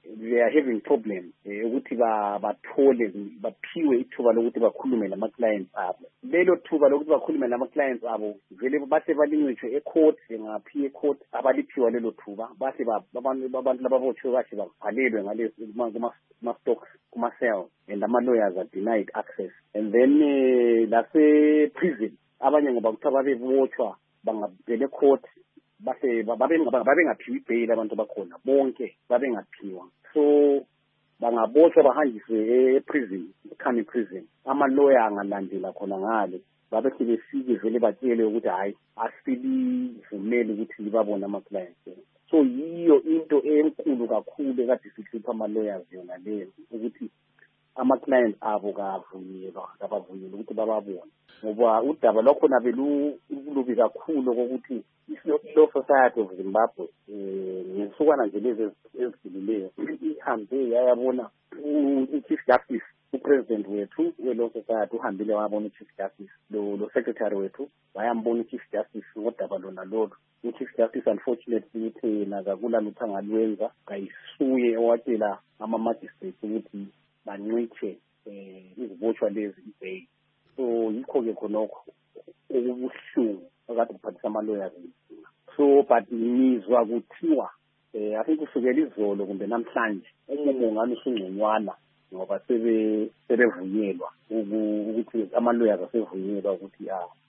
they are having problem eh, ukuthi ba bathole baphiwe ithuba lokuthi bakhulume nama clients abo. Lelo thuba lokuthi bakhulume nama clients abo vele base balincishwe ecourt ngaphi ecourt abaliphiwa lelo thuba base abantu abantu lababoshwe bathi babhalelwe ngalezi kuma stocks kuma cells and ama lawyers are denied access. And then uh, lase prison abanye ngoba kuthiwa babebotshwa bangabele court base babengaphiwa bail abantu bakhona bonke babengaphiwa, so bangabotshwa bahanjiswe e-prison ekhani prison. Ama lawyer angalandela khona ngale babethi befike vele batshele ukuthi hayi asibivumeli ukuthi libabone ama clients. So yiyo into enkulu kakhulu ekade sihlupha ama lawyers yona leyo ukuthi ama clients abo kavunyelwa kabavunyelwa ukuthi bababone, ngoba udaba lokho nabelu ulubi kakhulu ukuthi i-Law Society of Zimbabwe eh ngesukana nje lezi ezidlulileyo ihambe yayabona u-Chief Justice upresident wethu we-Law Society uhambile wabona u-Chief Justice lo lo secretary wethu bayambona u-Chief Justice ngodaba lona lolo. U-Chief Justice unfortunately uthe nakakula lutho angalwenza kayisuye owatshela ama-magistrates ukuthi bancitshe eh izibotshwa lezi ibail. So yikho ke khonokho okubuhlungu akade kuphathisa ama-lawyers. So but nizwa kuthiwa eh I think kusukela izolo kumbe namhlanje umumo ngani usungconywana ngoba sebe sebevunyelwa ukuthi ama-lawyers asevunyelwa ukuthi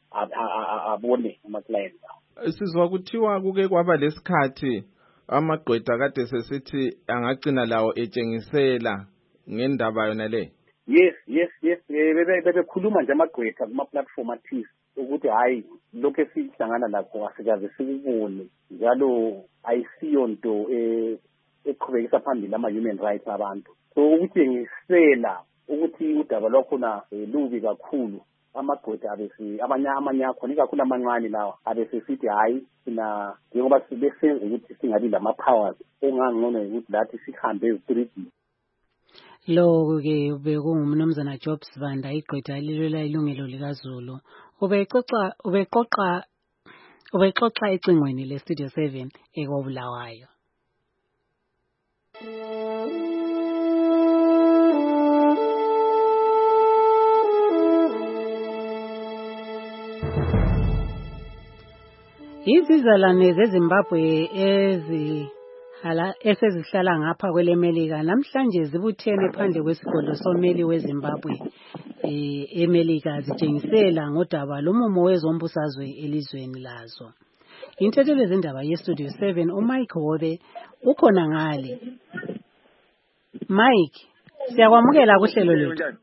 abone ama-clients. Sizwa kuthiwa kuke kwaba lesikhathi amagqwetha kade sesithi angagcina lawo etshengisela ngendaba yona le. Yes, yes, yes. Bebekhuluma nje amagqwetha kuma platform athize ukuthi hayi lokho esihlangana lakho asikaze sikubone njalo ayisiyo nto eqhubekisa phambili ama human rights abantu. So ukuthi ngisela ukuthi udaba lokho na lubi kakhulu amagqwetha abesi abanye amanyakho nikakhulu amancane lawa abesesithi hayi sina njengoba sibesenza ukuthi singabi lama powers ongangcono ukuthi lathi sihambe ezitreetini. Lo ke bekungumnumzana Jobs Vanda igqwetha lilwela ilungelo likaZulu ubexoxa ubeqoqa ubexoxa ecingweni le Studio seven ekobulawayo. Izizalwane zeZimbabwe ezi hala esezihlala ngapha kwelemelika namhlanje zibuthene phandle kwesikolo someli weZimbabwe eh emelika zitshengisela ngodaba lomumo wezombusazwe elizweni lazo. Intethelo zendaba yeStudio seven uMike Hobe ukhona ngale. Mike, siyakwamukela kuhlelo lethu.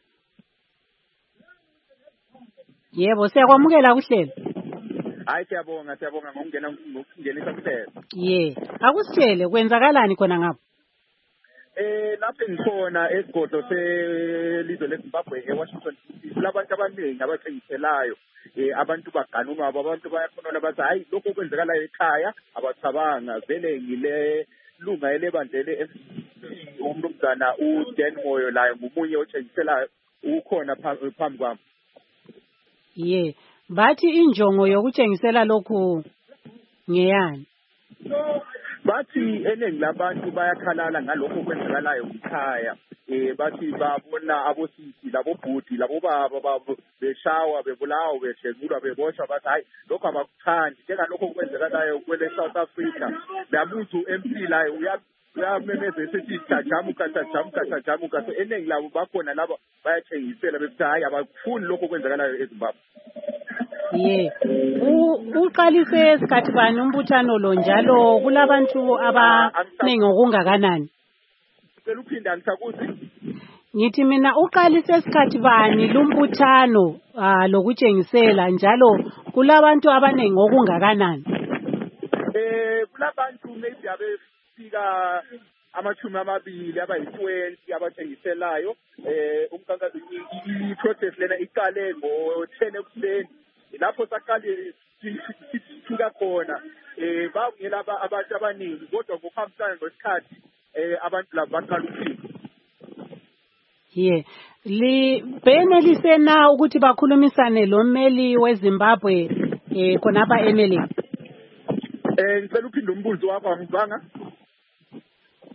Yebo, siyakwamukela kuhlelo. Hayi siyabonga siyabonga ngokungena ngokungenisa kuhlelo. Ye, akusitshele kwenzakalani khona ngapha? Eh lapho ngikhona esigodlo selizwe leZimbabwe eWashington D C kulabantu abaningi abathengiselayo eh abantu baganuma abantu bayakhona bathi hayi lokho kwenzakalayo ekhaya abacabanga vele ngile lunga elebandlele umnumzana uDan Moyo layo ngumunye othengiselayo ukhona phambi kwami. Ye, bathi injongo yokutshengisela lokhu ngeyani? Bathi eningi labantu bayakhalala ngalokho kwenzakalayo ekhaya eh bathi babona abosisi labobhudi labobaba babo beshawa bebulawa beshezulwa beboshwa bathi hayi lokho abakuthandi njengalokho kwenzakalayo kwele South Africa. Labuthu M P la uyamemeza esithi jajamuka jajamuka jajamuka. So eningi labo bakhona laba bayathengisela bethi hayi abakufuni lokho kwenzakalayo eZimbabwe. Ye, uqalise esikhathi bani umbuthano lo njalo kulabantu abaningi okungakanani? Ngicela uphinda ngisakuthi. Ngithi mina uqalise esikhathi bani lumbuthano lokutshengisela njalo kulabantu abaningi okungakanani? Eh kulabantu maybe abefika amachumi amabili abayi-twenty abathengiselayo eh umkhankaso i-process lena iqale ngo ten ekuseni lapho saqale sifika khona eh bangela abantu abaningi kodwa ngokuhambisana nesikhathi eh abantu laba baqala ukufika. Ye, li benelise na ukuthi bakhulumisane lo mmeli weZimbabwe eh khonapha eMelika? Eh ngicela uphinde umbuzo wakho angizwanga.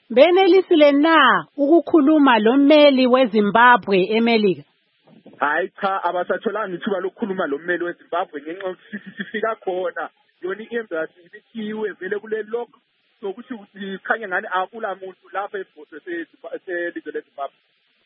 benelisile na ukukhuluma lo mmeli weZimbabwe eMelika? Hayi cha abasatholanga ithuba lokukhuluma lo mmeli weZimbabwe ngenxa yokuthi sifika khona yona i-embassy ibithiwe vele kule log sokuthi ukuthi khanya ngani akula muntu lapha esibhotwe selizwe leZimbabwe.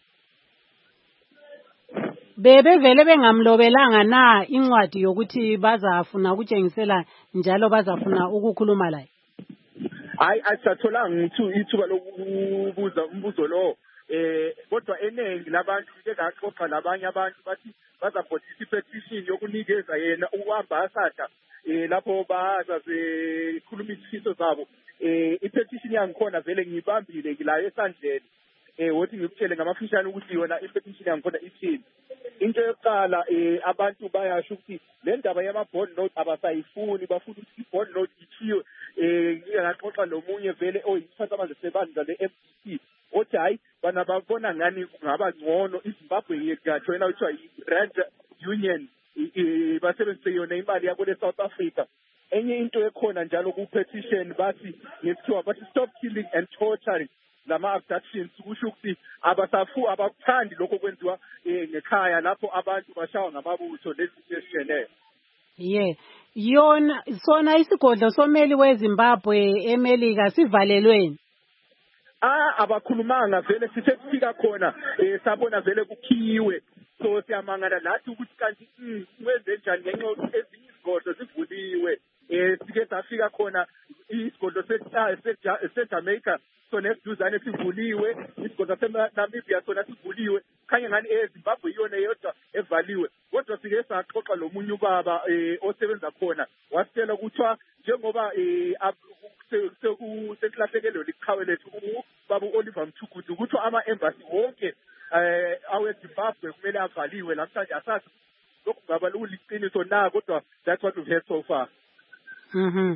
Bebe vele bengamlobelanga na incwadi yokuthi bazafuna ukutshengisela njalo bazafuna ukukhuluma laye? Hayi asatholanga ngithu ithuba lokubuza umbuzo lo eh kodwa eningi labantu ke ngaxoxa labanye abantu bathi bazabhodisa ipetition yokunikeza yena uambassador eh lapho baza bekhuluma isifiso zabo eh ipetition yangikhona vele ngibambile ngilayo esandleni eh wothi ngikutshele ngamafishane ukuthi yona ipetition yangikhona ithini. Into yokuqala eh abantu bayasho ukuthi le ndaba yama bond note abasayifuni bafuna ukuthi bond note ithiwe eh ngiyaqoqa lomunye vele oyisiphathamandla sebandla le-M D C othi hayi bana babona ngani kungaba ngcono iZimbabwe yekajoyina kuthiwa yi-Rand Union basebenzise yona imali yabo le-South Africa. Enye into ekhona njalo ku-petition bathi ngethiwa bathi stop killing and torturing lama abductions kusho ukuthi abasafu abakuthandi lokho kwenziwa ngekhaya lapho abantu bashawa ngamabutho lezinto ezisheneyo. Yeah, yona sona isigodlo someli weZimbabwe eMelika sivalelweni. Ah abakhulumanga vele sithe kufika khona eh sabona vele kukhiwe so siyamangala lathi ukuthi kanti kwenze njani ngenxa yokuthi ezinye izigodlo zivuliwe eh sike safika khona isigodlo seJamaica sona esiduzane sivuliwe isigodlo seNamibia sona sivuliwe khanya ngani eZimbabwe iyona yodwa evaliwe kodwa sike saxoxa lomunye ubaba eh osebenza khona wasitshela ukuthi njengoba eh sekusekulahlekelwe liqhawe lethu ubaba Oliver Mthukuthu ukuthi ama-embassy wonke eh aweZimbabwe kumele avaliwe namhlanje asazi lokhu kungaba luliqiniso na kodwa that's what we've heard so far. Mhm.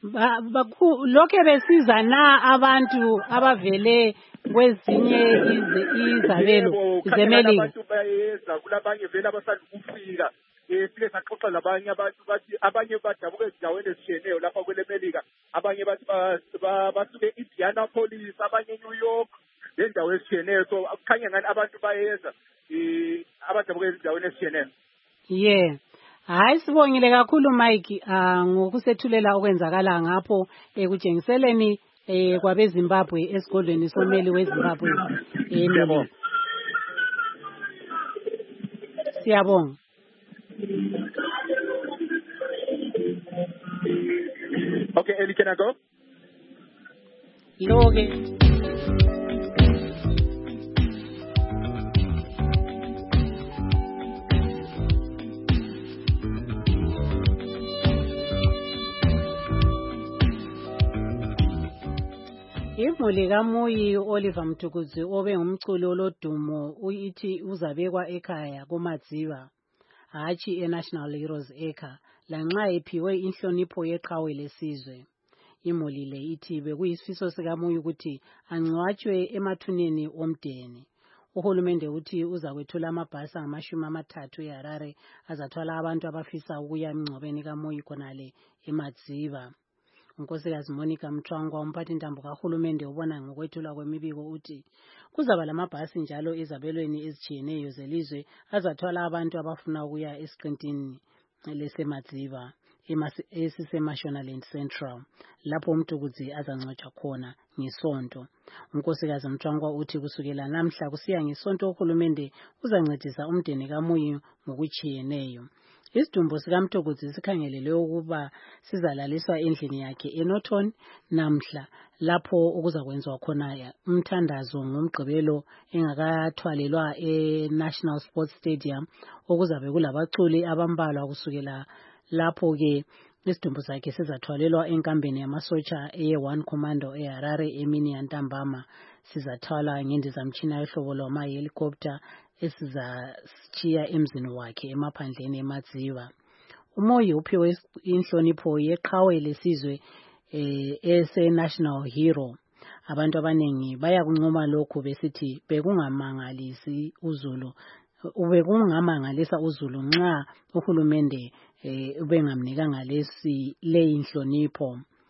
Lokho besiza na abantu abavele kwezinye izabelo zeMelika. Abantu bayeza kulabanye vele abasanda ukufika eh sike saxoxa labanye abantu bathi abanye badabuka ezindaweni ezishiyeneyo lapha kwele Melika abanye bathi basuke eIndianapolis abanye eNew York lendawo ezishiyeneyo so kukhanya ngani abantu bayeza eh abadabuka ezindaweni ezishiyeneyo. Yeah. Hayi sibongile kakhulu Mike ah ngokusethulela okwenzakala ngapho ekujengiseleni eh kwabeZimbabwe esigodlweni someli weZimbabwe eMelika. Siyabonga. Okay, Eli, can I go? Loge. Imuli kaMuyi Oliver Mthukuthu obe ngumculi olodumo uyithi uzabekwa ekhaya kuMadziva hachi eNational Heroes Acre lanxa ephiwe inhlonipho yeqhawe lesizwe. Imuli le ithi bekuyisifiso sikaMuyi ukuthi angcwatshwe emathuneni omdeni. Uhulumende uthi uzakwethula amabhasi amashumi amathathu eHarare azathwala abantu abafisa ukuya emngcwabeni kaMuyi khonale eMadziva. Unkosikazi Monica Mthwangwa umphathi ntambo kahulumende ubona ngokwethulwa kwemibiko uthi kuzaba lamabhasi njalo ezabelweni ezitshiyeneyo zelizwe azathwala abantu abafuna ukuya esiqintini leseMadziva esiseMashonaland Central lapho uMthukuthu azangcwatshwa khona ngesonto. Unkosikazi Mthwangwa uthi kusukela namhla kusiya ngesonto uhulumende uzancedisa umndeni kaMuyi ngokutshiyeneyo. Isidumbu sikaMthukuthu sikhangelele ukuba sizalaliswa endlini yakhe eNorton namhla lapho okuzakwenziwa khona umthandazo ngomgqibelo engakathwalelwa eNational Sports Stadium okuzabe kulabaculi abambalwa kusukela lapho ke isidumbu sakhe sizathwalelwa enkambeni yamasotsha eye-one Commando eHarare emini yantambama sizathwala ngendizamtshina yohlobo lwama-helicopter esizashiya emzini wakhe emaphandleni eMadziva. Umoyi uphiwe inhlonipho yeqhawe lesizwe eh ese-National Hero. Abantu abanengi bayakuncoma lokhu besithi bekungamangalisi uZulu ubekungamangalisa uZulu nxa uhulumende eh ubengamnikanga lesi le inhlonipho.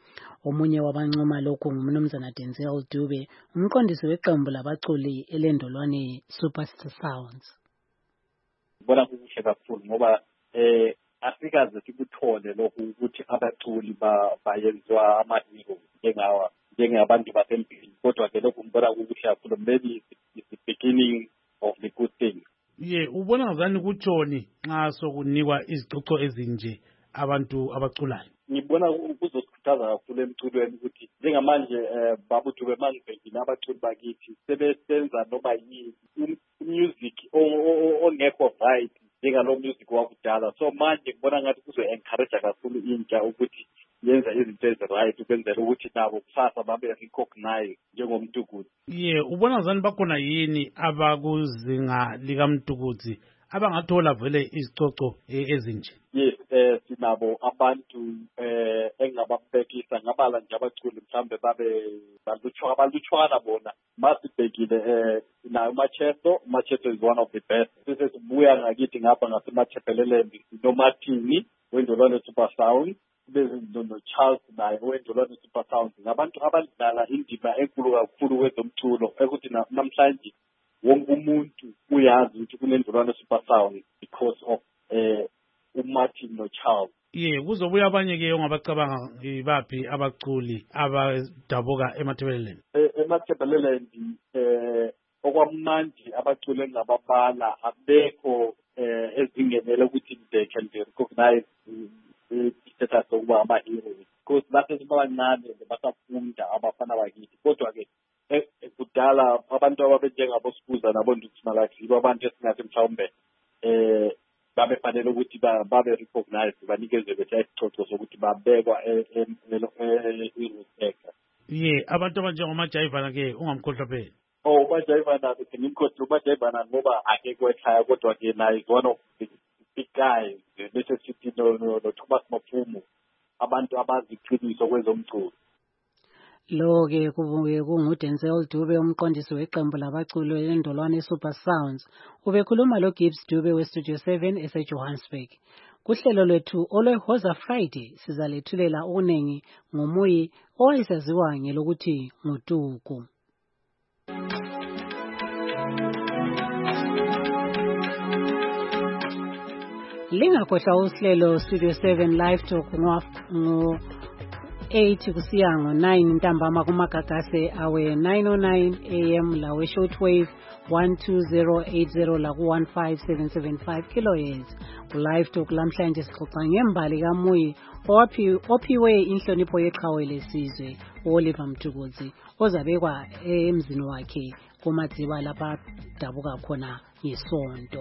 Omunye wabancoma lokhu ngumnumzana Denzel Dube, umqondisi weqembu labaculi elendolwane Superstar Sounds. Bona kuhle kakhulu ngoba eh asikaze sikuthole lokhu ukuthi abaculi bayenziwa amahero njengawa njengabantu basempilweni, kodwa ke lokhu ngibona kuhle kakhulu. Maybe it's the beginning of the good thing. Ye ubona ngazani kutshoni nxa sokunikwa izicoco ezinje abantu abaculayo? Ngibona kuzosikhuthaza kakhulu emculweni ukuthi njengamanje babuthu bemanje begcina abaculi bakithi sebesenza noma yini music ongekho right njengalo music wakudala. So manje ngibona ngathi kuzo-encourage kakhulu intsha ukuthi yenza izinto ezi-right ukwenzela ukuthi nabo kusasa babe recognize njengomtukudzi. Ye ubona ngazani bakhona yini abakuzinga likamtukudzi abangathola vele izicoco ezinje? Yes, eh sinabo abantu eh engababhekisa ngabala nje abaculi mhlambe babe balutshwa balutshwana bona masibhekile eh nayo Macheso. Macheso is one of the best. Sise sibuya ngakithi ngapha ngaseMathebeleleni noMathini wendolwane Super Sound, bezinto no Charles naye wendolwane Super Sound. Ngabantu abadlala indima enkulu kakhulu kwezomculo ekuthi namhlanje wonke umuntu uyazi ukuthi kunendolwane Super Sound because of eh uMartin no Charles. Ye kuzobuya abanye ke ongabacabanga ibaphi abaculi abadabuka eMathebeleleni? eMathebeleleni eh okwamanje abaculi engababala abekho eh ezingenele ukuthi they can be recognized status sokuba ama-hero because base sibancane basafunda abafana bakithi, kodwa ke kudala abantu ababenjengabo Sibuza nabo Ndukusimalakhe yibo abantu esingathi mhlawumbe eh babefanele ukuthi babe recognized banikezwe bethe isicoco sokuthi babekwa e-respect. Ye abantu abanjengoMajayivana ke ungamkhohlwa phela. Oh, uMajayivana ke ngimkhohlwa uMajayivana ngoba akekho ekhaya, kodwa ke naye is one of the big guys bese sithi no no Thomas Mapfumo, abantu abaziqiniso kwezomculo. Lo ke kubuye kunguDenzel Dube umqondisi weqembu labaculi endolwane Super Sounds. Ubekhuluma lo Gibbs Dube we Studio seven eseJohannesburg. Kuhlelo lwethu olweHoza Friday sizalethulela ukunengi ngomuyi owayesaziwa ngelokuthi nguTuku. Lingakhohlwa uhlelo Studio seven Live Talk ngo eight kusiya ngo nine ntambama kumagagase awe nine oh nine A M lawe shortwave one two zero eight zero la ku one five seven seven five kilohertz. Live Talk lamhlanje sixoxa ngembali kaMuyi ophiwe inhlonipho yeqhawe lesizwe Oliver Mtukudzi ozabekwa emzini wakhe kuMadziba lapha dabuka khona ngesonto.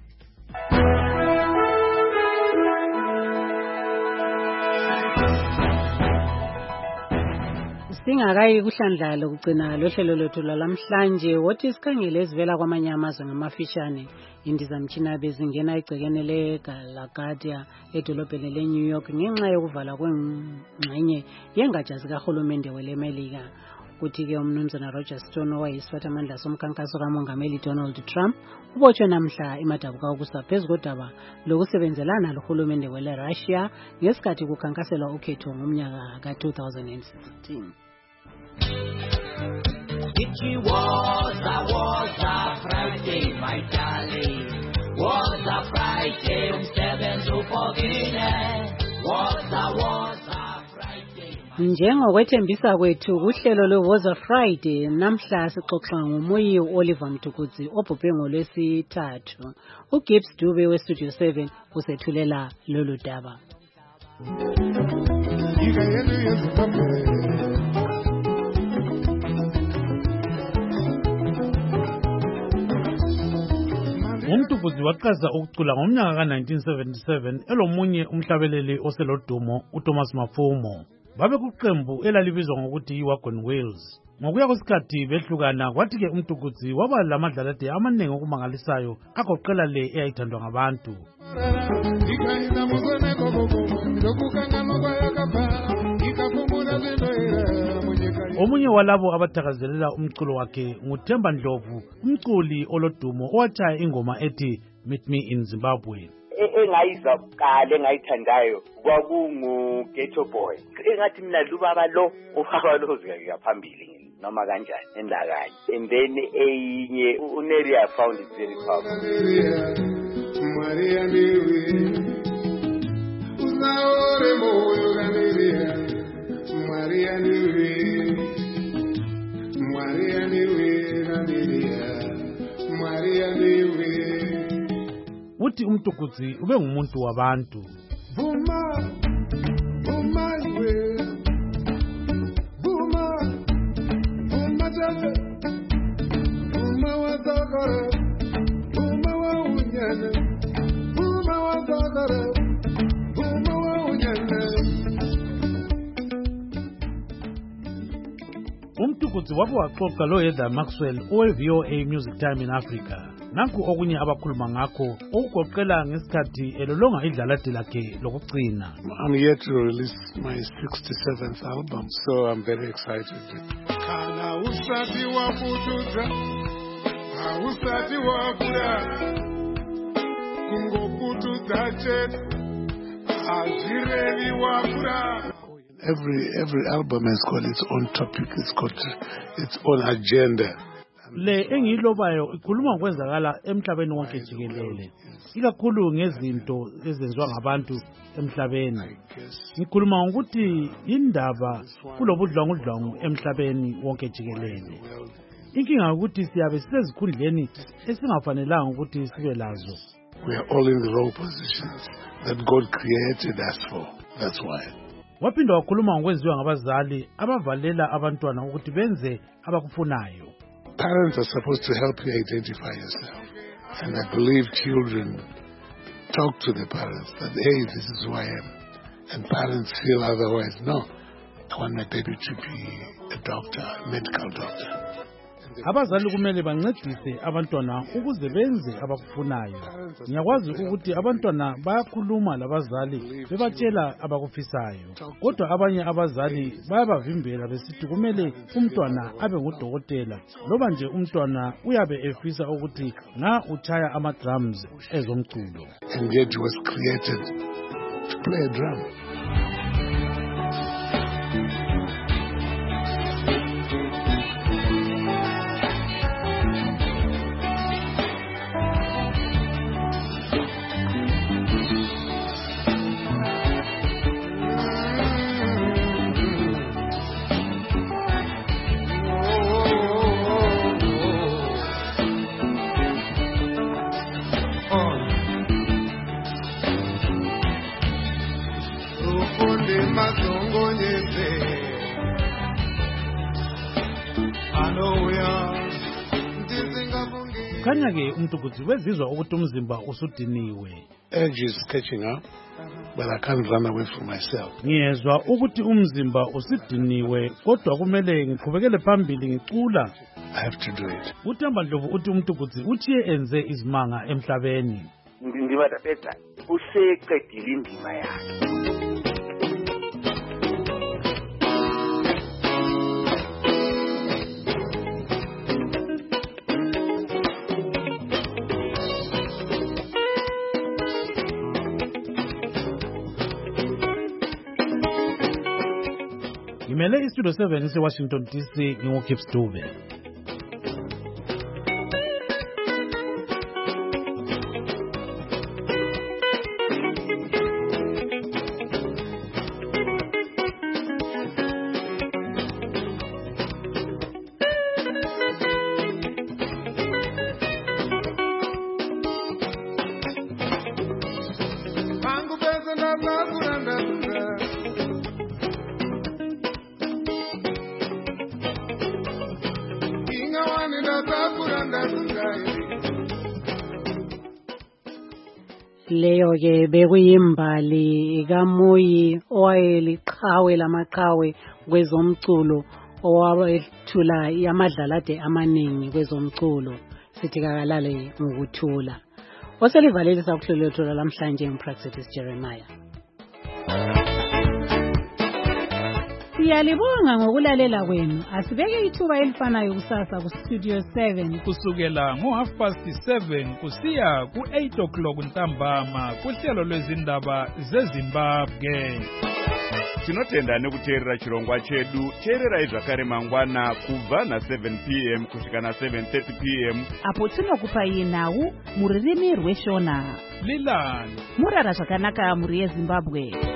Singakayi kuhlandla ukugcina lohlelo lwethu lamhlanje wothi sikhangele ezivela kwamanye amazwe ngamafishane. Indizamtshina bezingena egcekeni leGalagadia edolobheni leNew York ngenxa yokuvala kwengxenye yengatsha zikahulumende welemelika. Kuthi-ke umnumzana Roger Stone owayisiphathamandla somkhankaso kamongameli Donald Trump ubotshwe namhla emadabuka okusa phezu kodaba lokusebenzelana lohulumende wele Russia ngesikhathi kukhankaselwa ukhetho ngomnyaka ka two thousand sixteen. It was a was a Friday, my darling. Was a Friday, um seven to fourteen. Was a was a Friday. Njengokwethembisa kwethu kuhlelo lweWoza Friday namhla sixoxa ngoMuyi Oliver Mtukudzi obhubhe ngolwesithathu. uGibbs Dube we Studio seven usethulela lolu daba. uMtukudzi waqhaza ukucula ngomnyaka ka nineteen seventy-seven elomunye umhlabeleli oselodumo uThomas Mapfumo. Babe kuqembu elalibizwa ngokuthi iWagon Wheels. Ngokuya kwesikhathi behlukana kwathi ke uMtukudzi waba lamadlalade amaningi okumangalisayo agoqela le eyayithandwa ngabantu. Omunye walabo abathakazelela umculo wakhe nguThemba Ndlovu, umculi olodumo owatshaya ingoma ethi Meet Me in Zimbabwe. engayizwa kale engayithandayo kwakungu Ghetto Boy. Engathi mina lubaba lo ubaba lo uzika phambili noma kanjani endakanye. And then eyinye uNeria found it very powerful. Maria Niwe Unaore moyo Maria Maria Niwe Maria Niwe Maria Maria Niwe uthi umtukudzi ube ngumuntu wabantu. Buma Buma we Buma Buma jaja Buma wadagara Buma wa unyana Buma wadagara Buma wa unyana. Umtukudzi wabo waxoxa lo Heather Maxwell owe-V O A Music Time in Africa. Nanku okunye abakhuluma ngakho okugoqela ngesikhathi elolonga idlalade lakhe lokugcina. I'm here to release my sixty-seventh album, so I'm very excited. Kana usati wa kutuza, usati wa kura, kungo kutuza chet, azireli wa kura. Every every album has got its own topic, it's got its own agenda. Le engiyilobayo ikhuluma ngokwenzakala emhlabeni wonke jikelele, ikakhulu ngezinto ezenziwa ngabantu emhlabeni. Ngikhuluma ngokuthi indaba kulobudlwangudlwangu emhlabeni wonke jikelele. Inkinga ukuthi siyabe sisezikhundleni esingafanelanga ukuthi sibe lazo. We are all in the wrong positions that God created us for. That's why. Waphinda wakhuluma ngokwenziwa ngabazali abavalela abantwana ukuthi benze abakufunayo. Parents are supposed to help you identify yourself. And I believe children talk to the parents that, hey, this is who I am. And parents feel otherwise. No, I want my baby to be a doctor, a medical doctor. Abazali kumele bancedise abantwana ukuze benze abakufunayo. Ngiyakwazi ukuthi abantwana bayakhuluma labazali bebatshela abakufisayo. Kodwa abanye abazali bayabavimbela besithi kumele umntwana abe ngudokotela loba nje umntwana uyabe efisa ukuthi nga utshaya ama drums ezomculo. And yet he was created to play a drum. Kanya ke umtukudzi wezizwa ukuthi umzimba usudiniwe. Edge is catching up, but I can't run away from myself. Ngiyezwa ukuthi umzimba usidiniwe kodwa kumele ngiqhubekele phambili ngicula. I have to do it. uThemba Ndlovu uthi umtukudzi uthiye enze izimanga emhlabeni. Ndibata phetha useqedile indima yakhe. Ngimele istudio seven eWashington D C ngingukhips Dube. Leyo ke bekuyimbali kaMoyi owayeliqhawe lamaqhawe kwezomculo owethula yamadlalade amaningi kwezomculo sithi kakalale ngokuthula. Oselivalelisa ukuhlelo lethu lamhlanje ngiPraxis Jeremiah. Siyalibonga ngokulalela kwenu. Asibeke ithuba elifanayo kusasa kustudio seven. Kusukela ngo half past seven kusiya ku eight o'clock ntambama kuhlelo lwezindaba zeZimbabwe. Tinotenda nekuteerera chirongwa chedu. Teererai zvakare mangwana kubva na seven p m kusvika na seven thirty p m apo tinokupai nhau mururimi rweshona. Lilani murara zvakanaka muri yeZimbabwe.